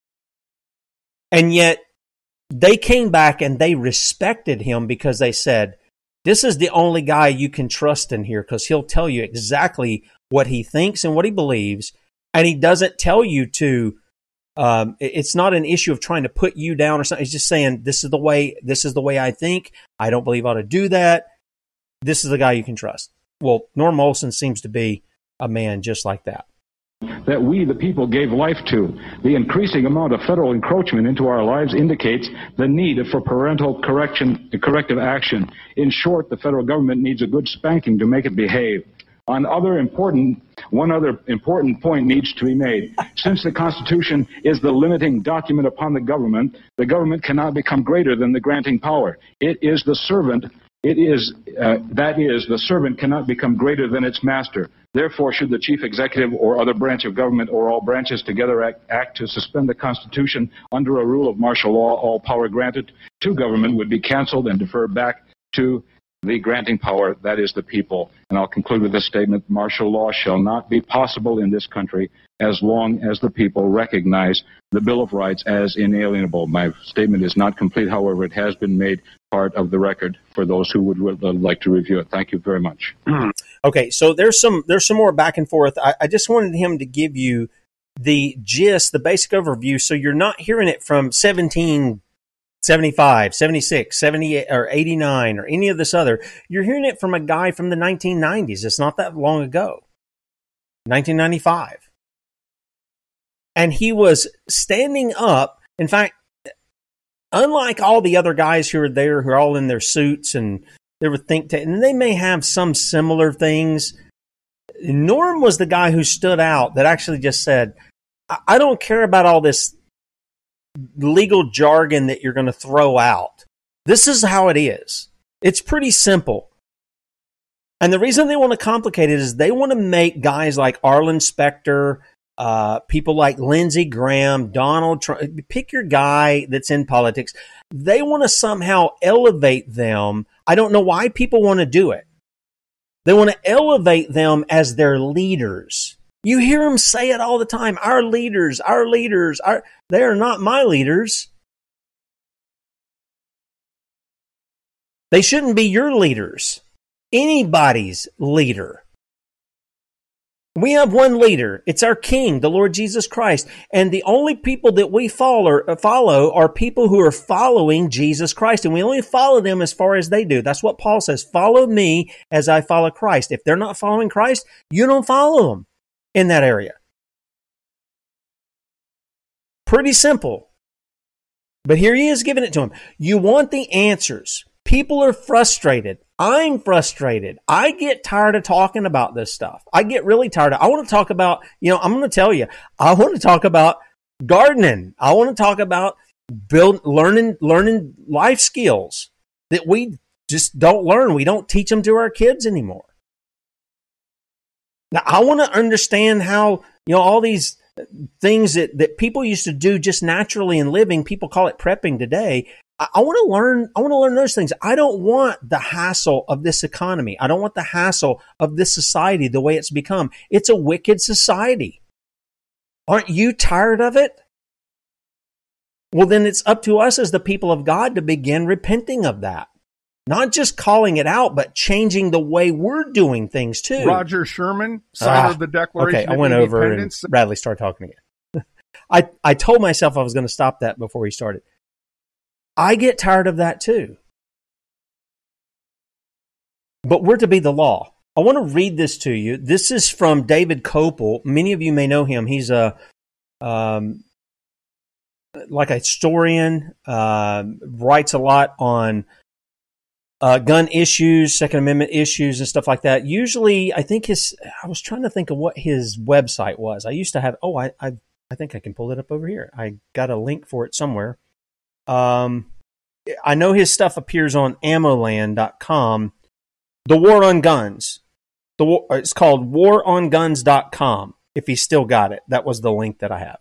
And yet they came back and they respected him because they said, this is the only guy you can trust in here because he'll tell you exactly what he thinks and what he believes. And he doesn't tell you to, um, it's not an issue of trying to put you down or something. He's just saying, this is the way, this is the way I think. I don't believe I ought to do that. This is the guy you can trust. Well, Norm Olson seems to be a man just like that. That we, the people, gave life to. The increasing amount of federal encroachment into our lives indicates the need for parental correction, corrective action. In short, the federal government needs a good spanking to make it behave. On other important, one other important point needs to be made. Since the Constitution is the limiting document upon the government, the government cannot become greater than the granting power. It is the servant. It is, uh, that is, the servant cannot become greater than its master. Therefore, should the chief executive or other branch of government or all branches together act, act to suspend the Constitution under a rule of martial law, all power granted to government would be canceled and deferred back to the granting power, that is the people. And I'll conclude with this statement: martial law shall not be possible in this country as long as the people recognize the Bill of Rights as inalienable. My statement is not complete, however, it has been made part of the record for those who would, would like to review it. Thank you very much. Okay, so there's some there's some more back and forth. I, I just wanted him to give you the gist, the basic overview, so you're not hearing it from seventeen seventy-five, seventy-six, seventy-eight, or eighty-nine, or any of this other. You're hearing it from a guy from the nineteen nineties. It's not that long ago, nineteen ninety-five. And he was standing up. In fact, unlike all the other guys who are there, who are all in their suits and they were think tank, and they may have some similar things, Norm was the guy who stood out that actually just said, I don't care about all this legal jargon that you're going to throw out. This is how it is. It's pretty simple. And the reason they want to complicate it is they want to make guys like Arlen Specter, uh, people like Lindsey Graham, Donald Trump, pick your guy that's in politics. They want to somehow elevate them. I don't know why people want to do it. They want to elevate them as their leaders. You hear them say it all the time. Our leaders, our leaders, our, they are not my leaders. They shouldn't be your leaders. Anybody's leader. We have one leader. It's our King, the Lord Jesus Christ. And the only people that we follow, follow are people who are following Jesus Christ. And we only follow them as far as they do. That's what Paul says. Follow me as I follow Christ. If they're not following Christ, you don't follow them in that area. Pretty simple. But here he is giving it to him. You want the answers. People are frustrated. I'm frustrated. I get tired of talking about this stuff. I get really tired of, I want to talk about, you know, I'm going to tell you, I want to talk about gardening. I want to talk about build, learning, learning life skills that we just don't learn. We don't teach them to our kids anymore. Now, I want to understand how, you know, all these things that, that people used to do just naturally in living, people call it prepping today. I, I want to learn, I want to learn those things. I don't want the hassle of this economy. I don't want the hassle of this society the way it's become. It's a wicked society. Aren't you tired of it? Well, then it's up to us as the people of God to begin repenting of that. Not just calling it out, but changing the way we're doing things too. Roger Sherman, signer ah, of the Declaration okay, I of went over and Independence. Bradley started talking again. I, I told myself I was going to stop that before he started. I get tired of that too. But we're to be the law. I want to read this to you. This is from David Kopel. Many of you may know him. He's a um, like a historian, uh, writes a lot on Uh, gun issues, Second Amendment issues, and stuff like that. Usually, I think his, I was trying to think of what his website was. I used to have, oh, I, I, I think I can pull it up over here. I got a link for it somewhere. Um, I know his stuff appears on ammo land dot com. The War on Guns. The war, it's called war on guns dot com. If he's still got it, that was the link that I have.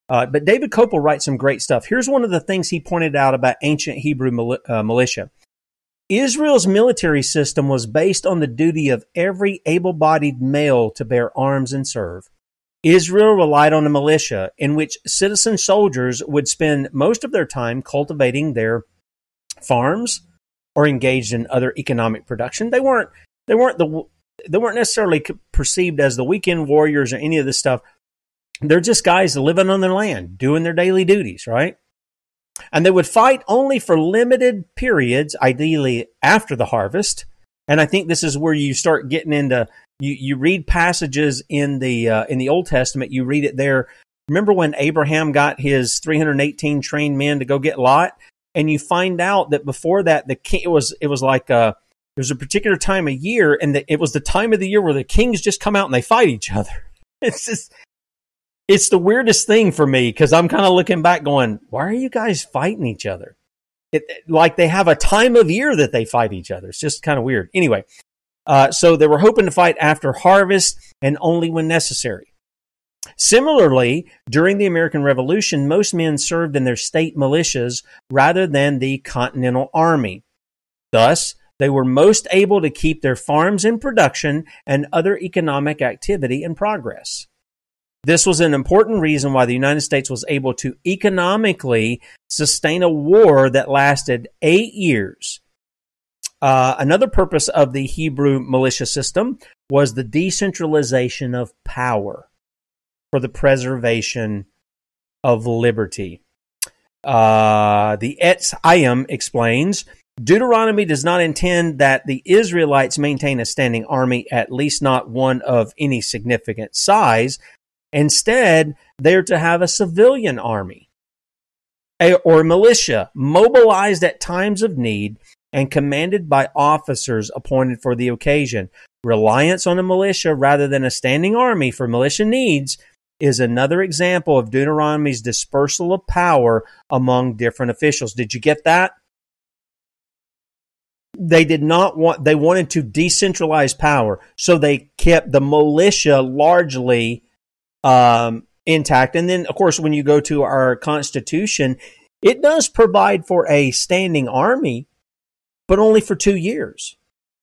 Uh, but David Kopel writes some great stuff. Here's one of the things he pointed out about ancient Hebrew mil- uh, militia. Israel's military system was based on the duty of every able-bodied male to bear arms and serve. Israel relied on a militia in which citizen soldiers would spend most of their time cultivating their farms or engaged in other economic production. They weren't they weren't the they weren't necessarily perceived as the weekend warriors or any of this stuff. They're just guys living on their land, doing their daily duties, right? And they would fight only for limited periods, ideally after the harvest. And I think this is where you start getting into, you, you read passages in the uh, in the Old Testament, you read it there. Remember when Abraham got his three hundred eighteen trained men to go get Lot? And you find out that before that, the king, it was it was like a, there was a particular time of year, and the, it was the time of the year where the kings just come out and they fight each other. It's just, it's the weirdest thing for me, because I'm kind of looking back going, why are you guys fighting each other? It, like they have a time of year that they fight each other. It's just kind of weird. Anyway, uh, so they were hoping to fight after harvest and only when necessary. Similarly, during the American Revolution, most men served in their state militias rather than the Continental Army. Thus, they were most able to keep their farms in production and other economic activity in progress. This was an important reason why the United States was able to economically sustain a war that lasted eight years. Uh, another purpose of the Hebrew militia system was the decentralization of power for the preservation of liberty. Uh, the Etz Hayim explains, Deuteronomy does not intend that the Israelites maintain a standing army, at least not one of any significant size. Instead, they're to have a civilian army a, or militia mobilized at times of need and commanded by officers appointed for the occasion. Reliance on a militia rather than a standing army for militia needs is another example of Deuteronomy's dispersal of power among different officials. Did you get that? They did not want, they wanted to decentralize power, so they kept the militia largely um, intact. And then, of course, when you go to our Constitution, it does provide for a standing army, but only for two years.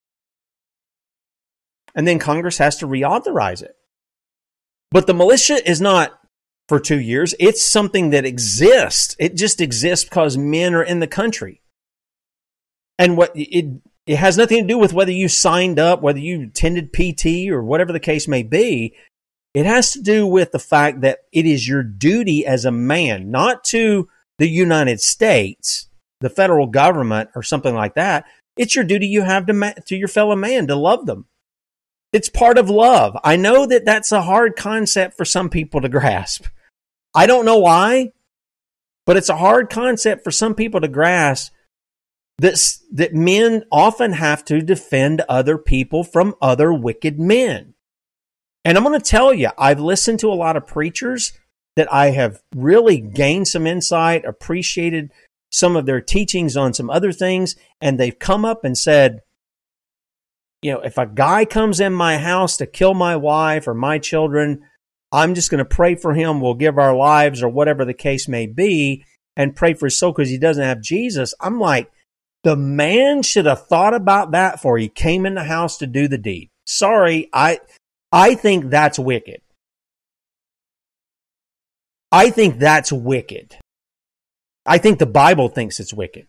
And then Congress has to reauthorize it. But the militia is not for two years. It's something that exists. It just exists because men are in the country. And what it it has nothing to do with whether you signed up, whether you attended P T or whatever the case may be. It has to do with the fact that it is your duty as a man, not to the United States, the federal government, or something like that. It's your duty you have to ma- to your fellow man to love them. It's part of love. I know that that's a hard concept for some people to grasp. I don't know why, but it's a hard concept for some people to grasp that, that men often have to defend other people from other wicked men. And I'm going to tell you, I've listened to a lot of preachers that I have really gained some insight, appreciated some of their teachings on some other things, and they've come up and said, you know, if a guy comes in my house to kill my wife or my children, I'm just going to pray for him. We'll give our lives or whatever the case may be and pray for his soul because he doesn't have Jesus. I'm like, the man should have thought about that before he came in the house to do the deed. Sorry, I I think that's wicked. I think that's wicked. I think the Bible thinks it's wicked.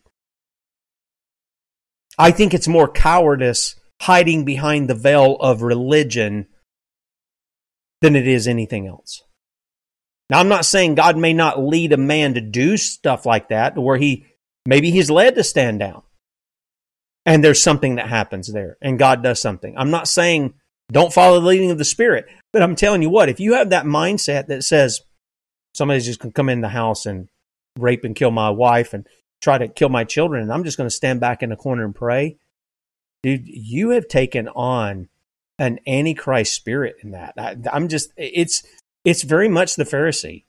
I think it's more cowardice hiding behind the veil of religion than it is anything else. Now, I'm not saying God may not lead a man to do stuff like that, where he maybe he's led to stand down, and there's something that happens there, and God does something. I'm not saying don't follow the leading of the Spirit, but I'm telling you what, if you have that mindset that says somebody's just going to come in the house and rape and kill my wife and try to kill my children, and I'm just going to stand back in the corner and pray, dude, you have taken on an antichrist spirit in that. I, I'm just, it's, it's very much the Pharisee.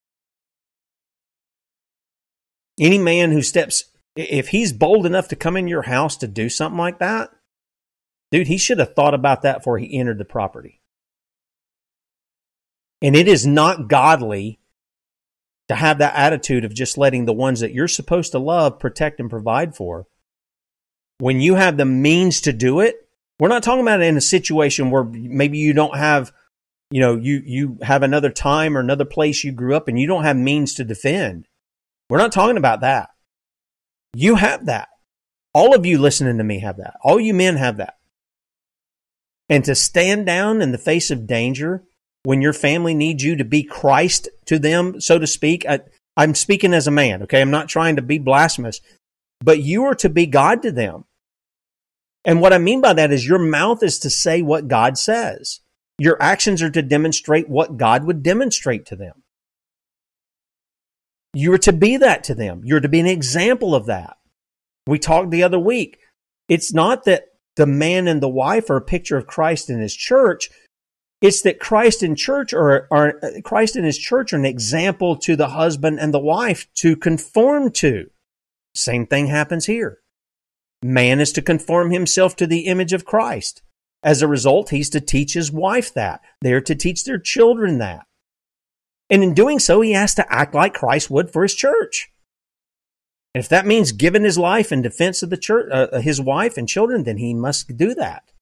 Any man who steps, if he's bold enough to come in your house to do something like that, dude, he should have thought about that before he entered the property. And it is not godly to have that attitude of just letting the ones that you're supposed to love, protect, and provide for, when you have the means to do it, we're not talking about it in a situation where maybe you don't have, you know, you, you have another time or another place you grew up and you don't have means to defend. We're not talking about that. You have that. All of you listening to me have that. All you men have that. And to stand down in the face of danger when your family needs you to be Christ to them, so to speak. I, I'm speaking as a man, okay? I'm not trying to be blasphemous. But you are to be God to them. And what I mean by that is your mouth is to say what God says. Your actions are to demonstrate what God would demonstrate to them. You are to be that to them. You're to be an example of that. We talked the other week. It's not that the man and the wife are a picture of Christ and his church. It's that Christ and church are, are Christ and his church are an example to the husband and the wife to conform to. Same thing happens here. Man is to conform himself to the image of Christ. As a result, he's to teach his wife that. They're to teach their children that. And in doing so, he has to act like Christ would for his church. And if that means giving his life in defense of the church, uh, his wife and children, then he must do that.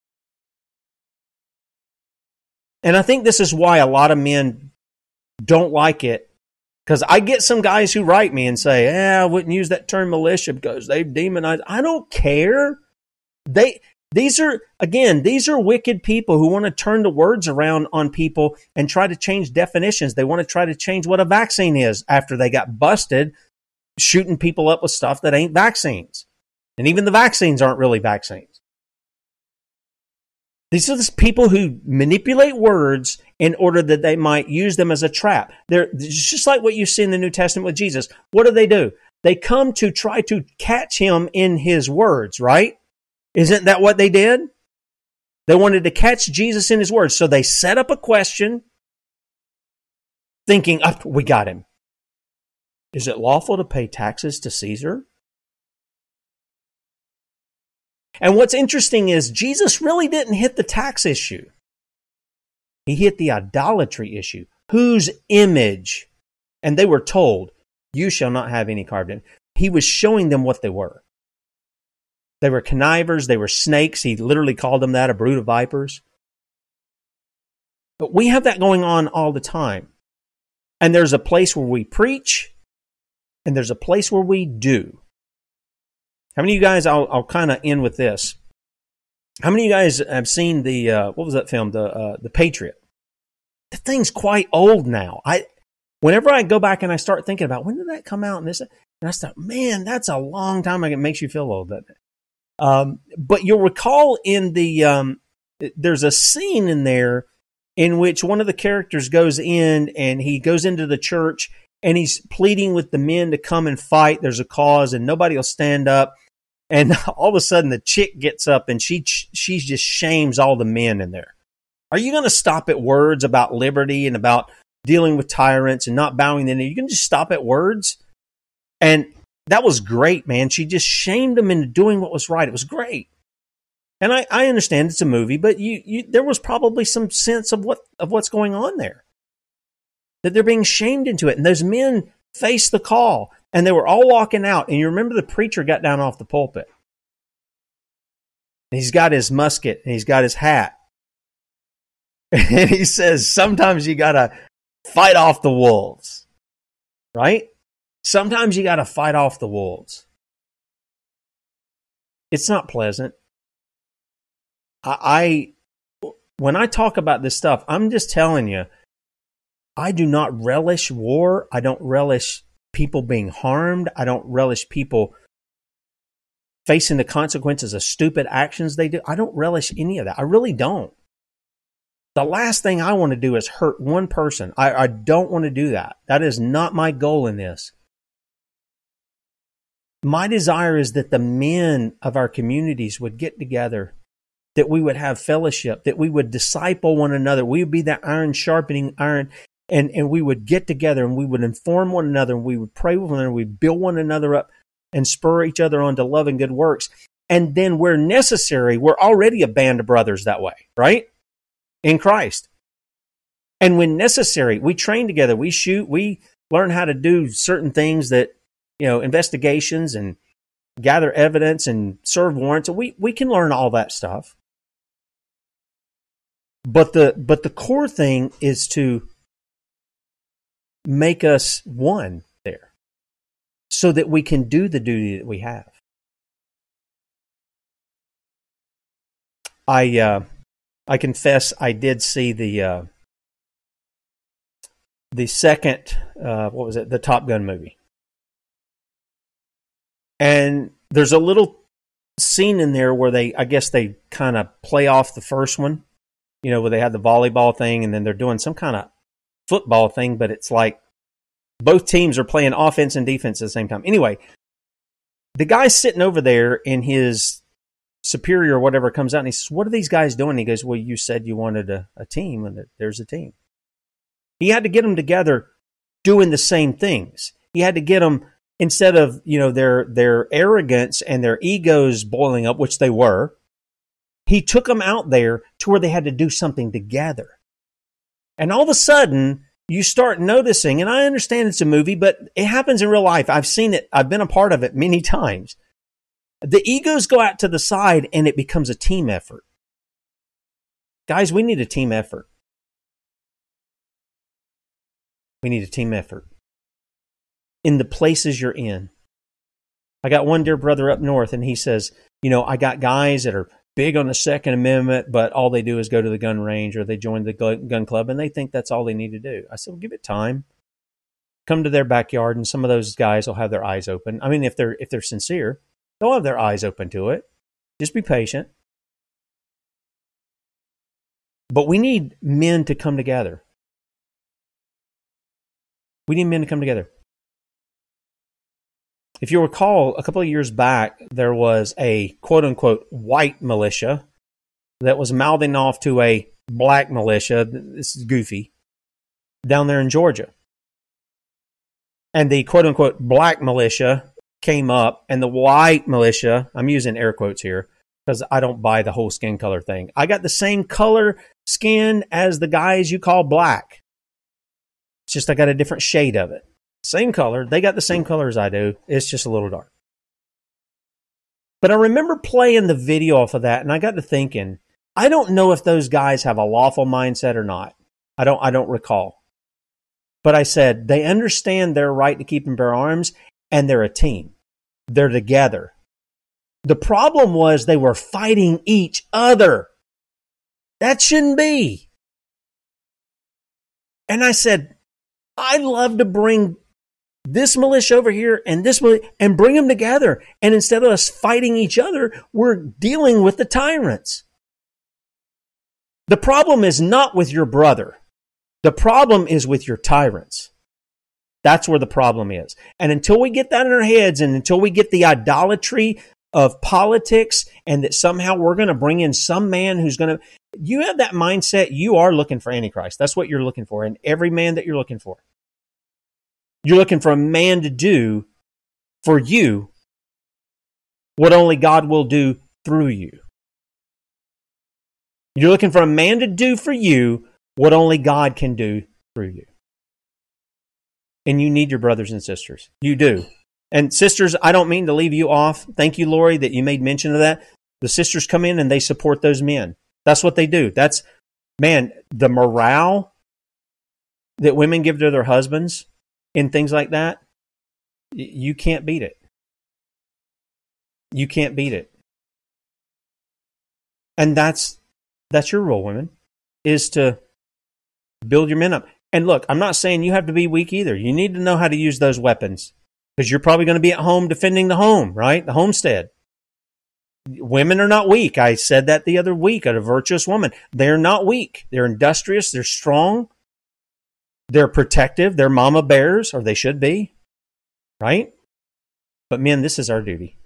And I think this is why a lot of men don't like it. Because I get some guys who write me and say, "Yeah, I wouldn't use that term militia because they've demonized." I don't care. They, these are, again, these are wicked people who want to turn the words around on people and try to change definitions. They want to try to change what a vaccine is after they got busted shooting people up with stuff that ain't vaccines. And even the vaccines aren't really vaccines. These are the people who manipulate words in order that they might use them as a trap. They're it's just like what you see in the New Testament with Jesus. What do they do? They come to try to catch him in his words, right? Isn't that what they did? They wanted to catch Jesus in his words. So they set up a question thinking, oh, we got him. Is it lawful to pay taxes to Caesar? And what's interesting is Jesus really didn't hit the tax issue. He hit the idolatry issue. Whose image? And they were told, you shall not have any carved in. He was showing them what they were. They were connivers. They were snakes. He literally called them that, a brood of vipers. But we have that going on all the time. And there's a place where we preach, and there's a place where we do. How many of you guys, I'll, I'll kind of end with this. How many of you guys have seen the, uh, what was that film, the uh, the Patriot? The thing's quite old now. I, whenever I go back and I start thinking about, when did that come out? And this, and I thought, man, that's a long time. It makes you feel old, doesn't it? Um, but you'll recall in the, um, there's a scene in there in which one of the characters goes in and he goes into the church and he's pleading with the men to come and fight. There's a cause and nobody will stand up. And all of a sudden the chick gets up and she she just shames all the men in there. Are you going to stop at words about liberty and about dealing with tyrants and not bowing the knee? You can just stop at words. And that was great, man. She just shamed them into doing what was right. It was great. And I, I understand it's a movie, but you, you there was probably some sense of what of what's going on there. That they're being shamed into it. And those men faced the call. And they were all walking out. And you remember the preacher got down off the pulpit. And he's got his musket. And he's got his hat. And he says, sometimes you got to fight off the wolves. Right? Sometimes you got to fight off the wolves. It's not pleasant. I, I, when I talk about this stuff, I'm just telling you, I do not relish war. I don't relish people being harmed. I don't relish people facing the consequences of stupid actions they do. I don't relish any of that. I really don't. The last thing I want to do is hurt one person. I, I don't want to do that. That is not my goal in this. My desire is that the men of our communities would get together, that we would have fellowship, that we would disciple one another. We would be that iron sharpening iron. And and we would get together and we would inform one another and we would pray with one another. We'd build one another up and spur each other on to love and good works. And then where necessary, we're already a band of brothers that way, right? In Christ. And when necessary, we train together, we shoot, we learn how to do certain things that, you know, investigations and gather evidence and serve warrants. We we can learn all that stuff. But the but the core thing is to make us one there so that we can do the duty that we have. I uh, I confess I did see the uh, the second uh, what was it the Top Gun movie, and there's a little scene in there where they I guess they kind of play off the first one, you know, where they had the volleyball thing and then they're doing some kind of football thing, but it's like both teams are playing offense and defense at the same time. Anyway, the guy's sitting over there in his superior or whatever comes out and he says, "What are these guys doing?" He goes, "Well, you said you wanted a, a team, and there's a team." He had to get them together doing the same things. He had to get them, instead of, you know, their their arrogance and their egos boiling up, which they were, he took them out there to where they had to do something together. And all of a sudden, you start noticing, and I understand it's a movie, but it happens in real life. I've seen it. I've been a part of it many times. The egos go out to the side and it becomes a team effort. Guys, we need a team effort. We need a team effort in the places you're in. I got one dear brother up north and he says, you know, I got guys that are big on the Second Amendment, but all they do is go to the gun range or they join the gun club and they think that's all they need to do. I said, well, give it time. Come to their backyard and some of those guys will have their eyes open. I mean, if they're if they're sincere, they'll have their eyes open to it. Just be patient. But we need men to come together. We need men to come together. If you recall, a couple of years back, there was a quote-unquote white militia that was mouthing off to a black militia, this is goofy, down there in Georgia. And the quote-unquote black militia came up, and the white militia, I'm using air quotes here, because I don't buy the whole skin color thing. I got the same color skin as the guys you call black. It's just I got a different shade of it. Same color. They got the same color as I do. It's just a little dark. But I remember playing the video off of that, and I got to thinking, I don't know if those guys have a lawful mindset or not. I don't I don't recall. But I said, they understand their right to keep and bear arms, and they're a team. They're together. The problem was they were fighting each other. That shouldn't be. And I said, I'd love to bring this militia over here and this militia and bring them together. And instead of us fighting each other, we're dealing with the tyrants. The problem is not with your brother. The problem is with your tyrants. That's where the problem is. And until we get that in our heads and until we get the idolatry of politics and that somehow we're going to bring in some man who's going to, you have that mindset, you are looking for Antichrist. That's what you're looking for. And every man that you're looking for. You're looking for a man to do for you what only God will do through you. You're looking for a man to do for you what only God can do through you. And you need your brothers and sisters. You do. And sisters, I don't mean to leave you off. Thank you, Lori, that you made mention of that. The sisters come in and they support those men. That's what they do. That's, man, the morale that women give to their husbands and things like that, you can't beat it. You can't beat it. And that's that's your role, women, is to build your men up. And look, I'm not saying you have to be weak either. You need to know how to use those weapons because you're probably going to be at home defending the home, right? The homestead. Women are not weak. I said that the other week at a virtuous woman. They're not weak. They're industrious. They're strong. They're protective. They're mama bears, or they should be, right? But men, this is our duty.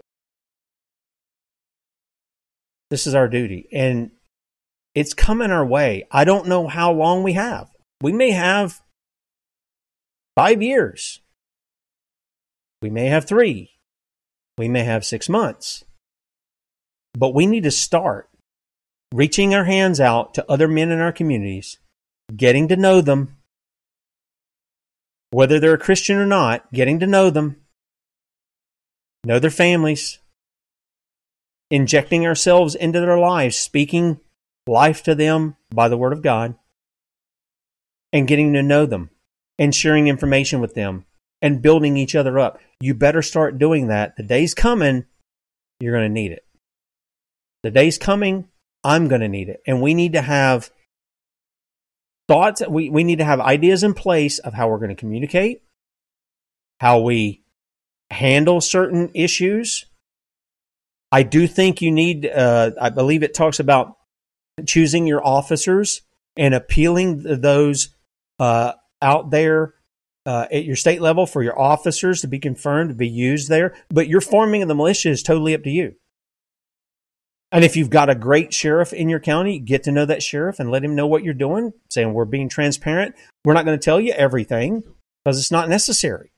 This is our duty. And it's coming our way. I don't know how long we have. We may have five years. We may have three. We may have six months. But we need to start reaching our hands out to other men in our communities, getting to know them, whether they're a Christian or not, getting to know them, know their families, injecting ourselves into their lives, speaking life to them by the Word of God, and getting to know them, and sharing information with them, and building each other up. You better start doing that. The day's coming, you're going to need it. The day's coming, I'm going to need it. And we need to have thoughts, we, we need to have ideas in place of how we're going to communicate, how we handle certain issues. I do think you need, uh, I believe it talks about choosing your officers and appealing to those uh, out there uh, at your state level for your officers to be confirmed, to be used there. But your forming of the militia is totally up to you. And if you've got a great sheriff in your county, get to know that sheriff and let him know what you're doing, saying we're being transparent. We're not going to tell you everything because it's not necessary.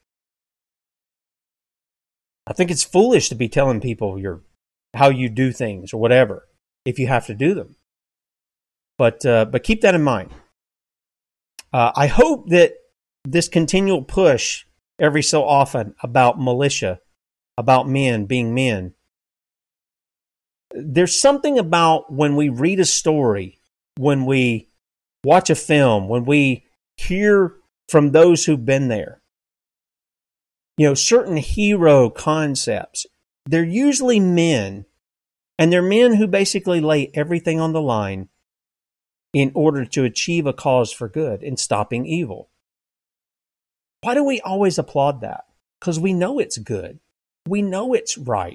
I think it's foolish to be telling people your how you do things or whatever if you have to do them. But uh, but keep that in mind. Uh, I hope that this continual push every so often about militia, about men being men, there's something about when we read a story, when we watch a film, when we hear from those who've been there, you know, certain hero concepts, they're usually men, and they're men who basically lay everything on the line in order to achieve a cause for good in stopping evil. Why do we always applaud that? Because we know it's good. We know it's right.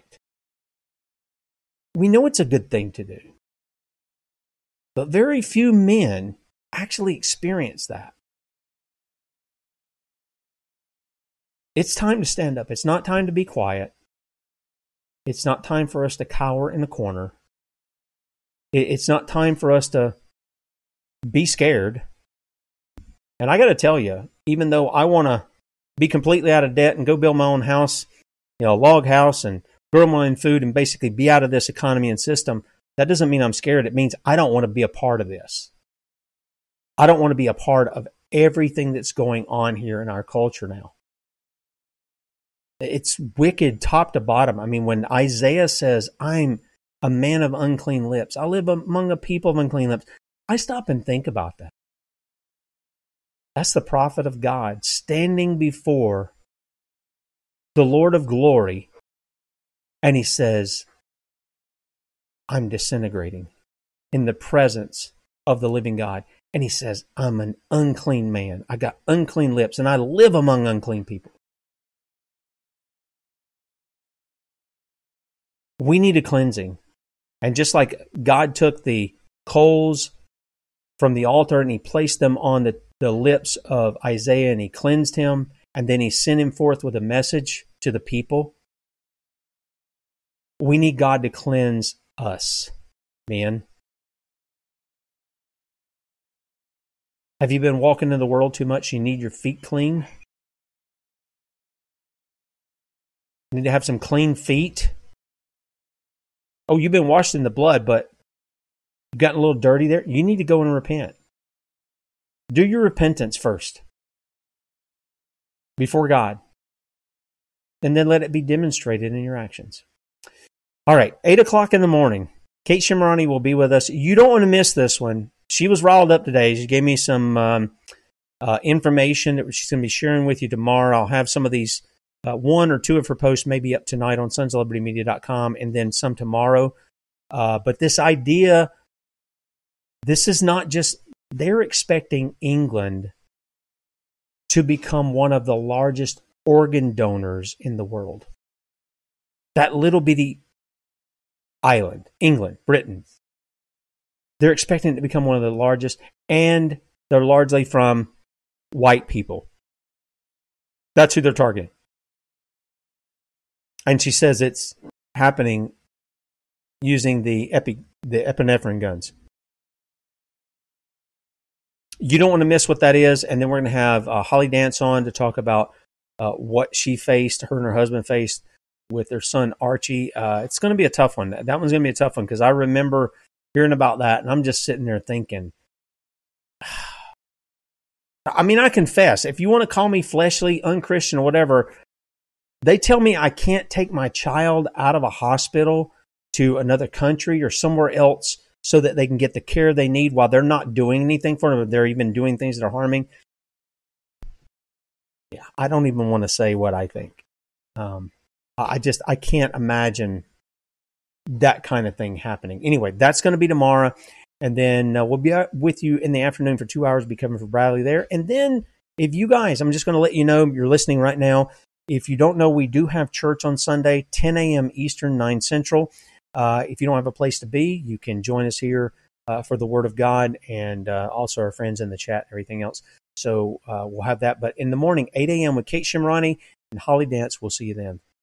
We know it's a good thing to do. But very few men actually experience that. It's time to stand up. It's not time to be quiet. It's not time for us to cower in a corner. It's not time for us to be scared. And I got to tell you, even though I want to be completely out of debt and go build my own house, you know, a log house, and grow my own food and basically be out of this economy and system, that doesn't mean I'm scared. It means I don't want to be a part of this. I don't want to be a part of everything that's going on here in our culture now. It's wicked top to bottom. I mean, when Isaiah says, I'm a man of unclean lips, I live among a people of unclean lips, I stop and think about that. That's the prophet of God standing before the Lord of glory, and he says, I'm disintegrating in the presence of the living God. And he says, I'm an unclean man. I got unclean lips, and I live among unclean people. We need a cleansing. And just like God took the coals from the altar and he placed them on the, the lips of Isaiah and he cleansed him, and then he sent him forth with a message to the people, we need God to cleanse us, men. Have you been walking in the world too much? You need your feet clean? You need to have some clean feet? Oh, you've been washed in the blood, but you've gotten a little dirty there? You need to go and repent. Do your repentance first before God, and then let it be demonstrated in your actions. All right, eight o'clock in the morning, Kate Shimarani will be with us. You don't want to miss this one. She was riled up today. She gave me some um, uh, information that she's going to be sharing with you tomorrow. I'll have some of these, uh, one or two of her posts maybe up tonight on sons of liberty media dot com, and then some tomorrow. Uh, but this idea, this is not just, they're expecting England to become one of the largest organ donors in the world. That little bitty island, England, Britain, they're expecting it to become one of the largest, and they're largely from white people. That's who they're targeting. And she says it's happening using the epi, the epinephrine guns. You don't want to miss what that is. And then we're going to have uh, Holly Dance on to talk about uh, what she faced, her and her husband faced with their son Archie. Uh, it's going to be a tough one. That one's going to be a tough one because I remember hearing about that, and I'm just sitting there thinking, I mean, I confess, if you want to call me fleshly, unchristian, or whatever, they tell me I can't take my child out of a hospital to another country or somewhere else so that they can get the care they need while they're not doing anything for them. They're even doing things that are harming. Yeah, I don't even want to say what I think. Um, I just, I can't imagine that kind of thing happening. Anyway, that's going to be tomorrow. And then uh, we'll be with you in the afternoon for two hours, be coming for Bradley there. And then if you guys, I'm just going to let you know, you're listening right now. If you don't know, we do have church on Sunday, ten a.m. Eastern, nine Central. Uh, if you don't have a place to be, you can join us here uh, for the Word of God, and uh, also our friends in the chat and everything else. So uh, we'll have that. But in the morning, eight a.m. with Kate Shimrani and Holly Dance. We'll see you then.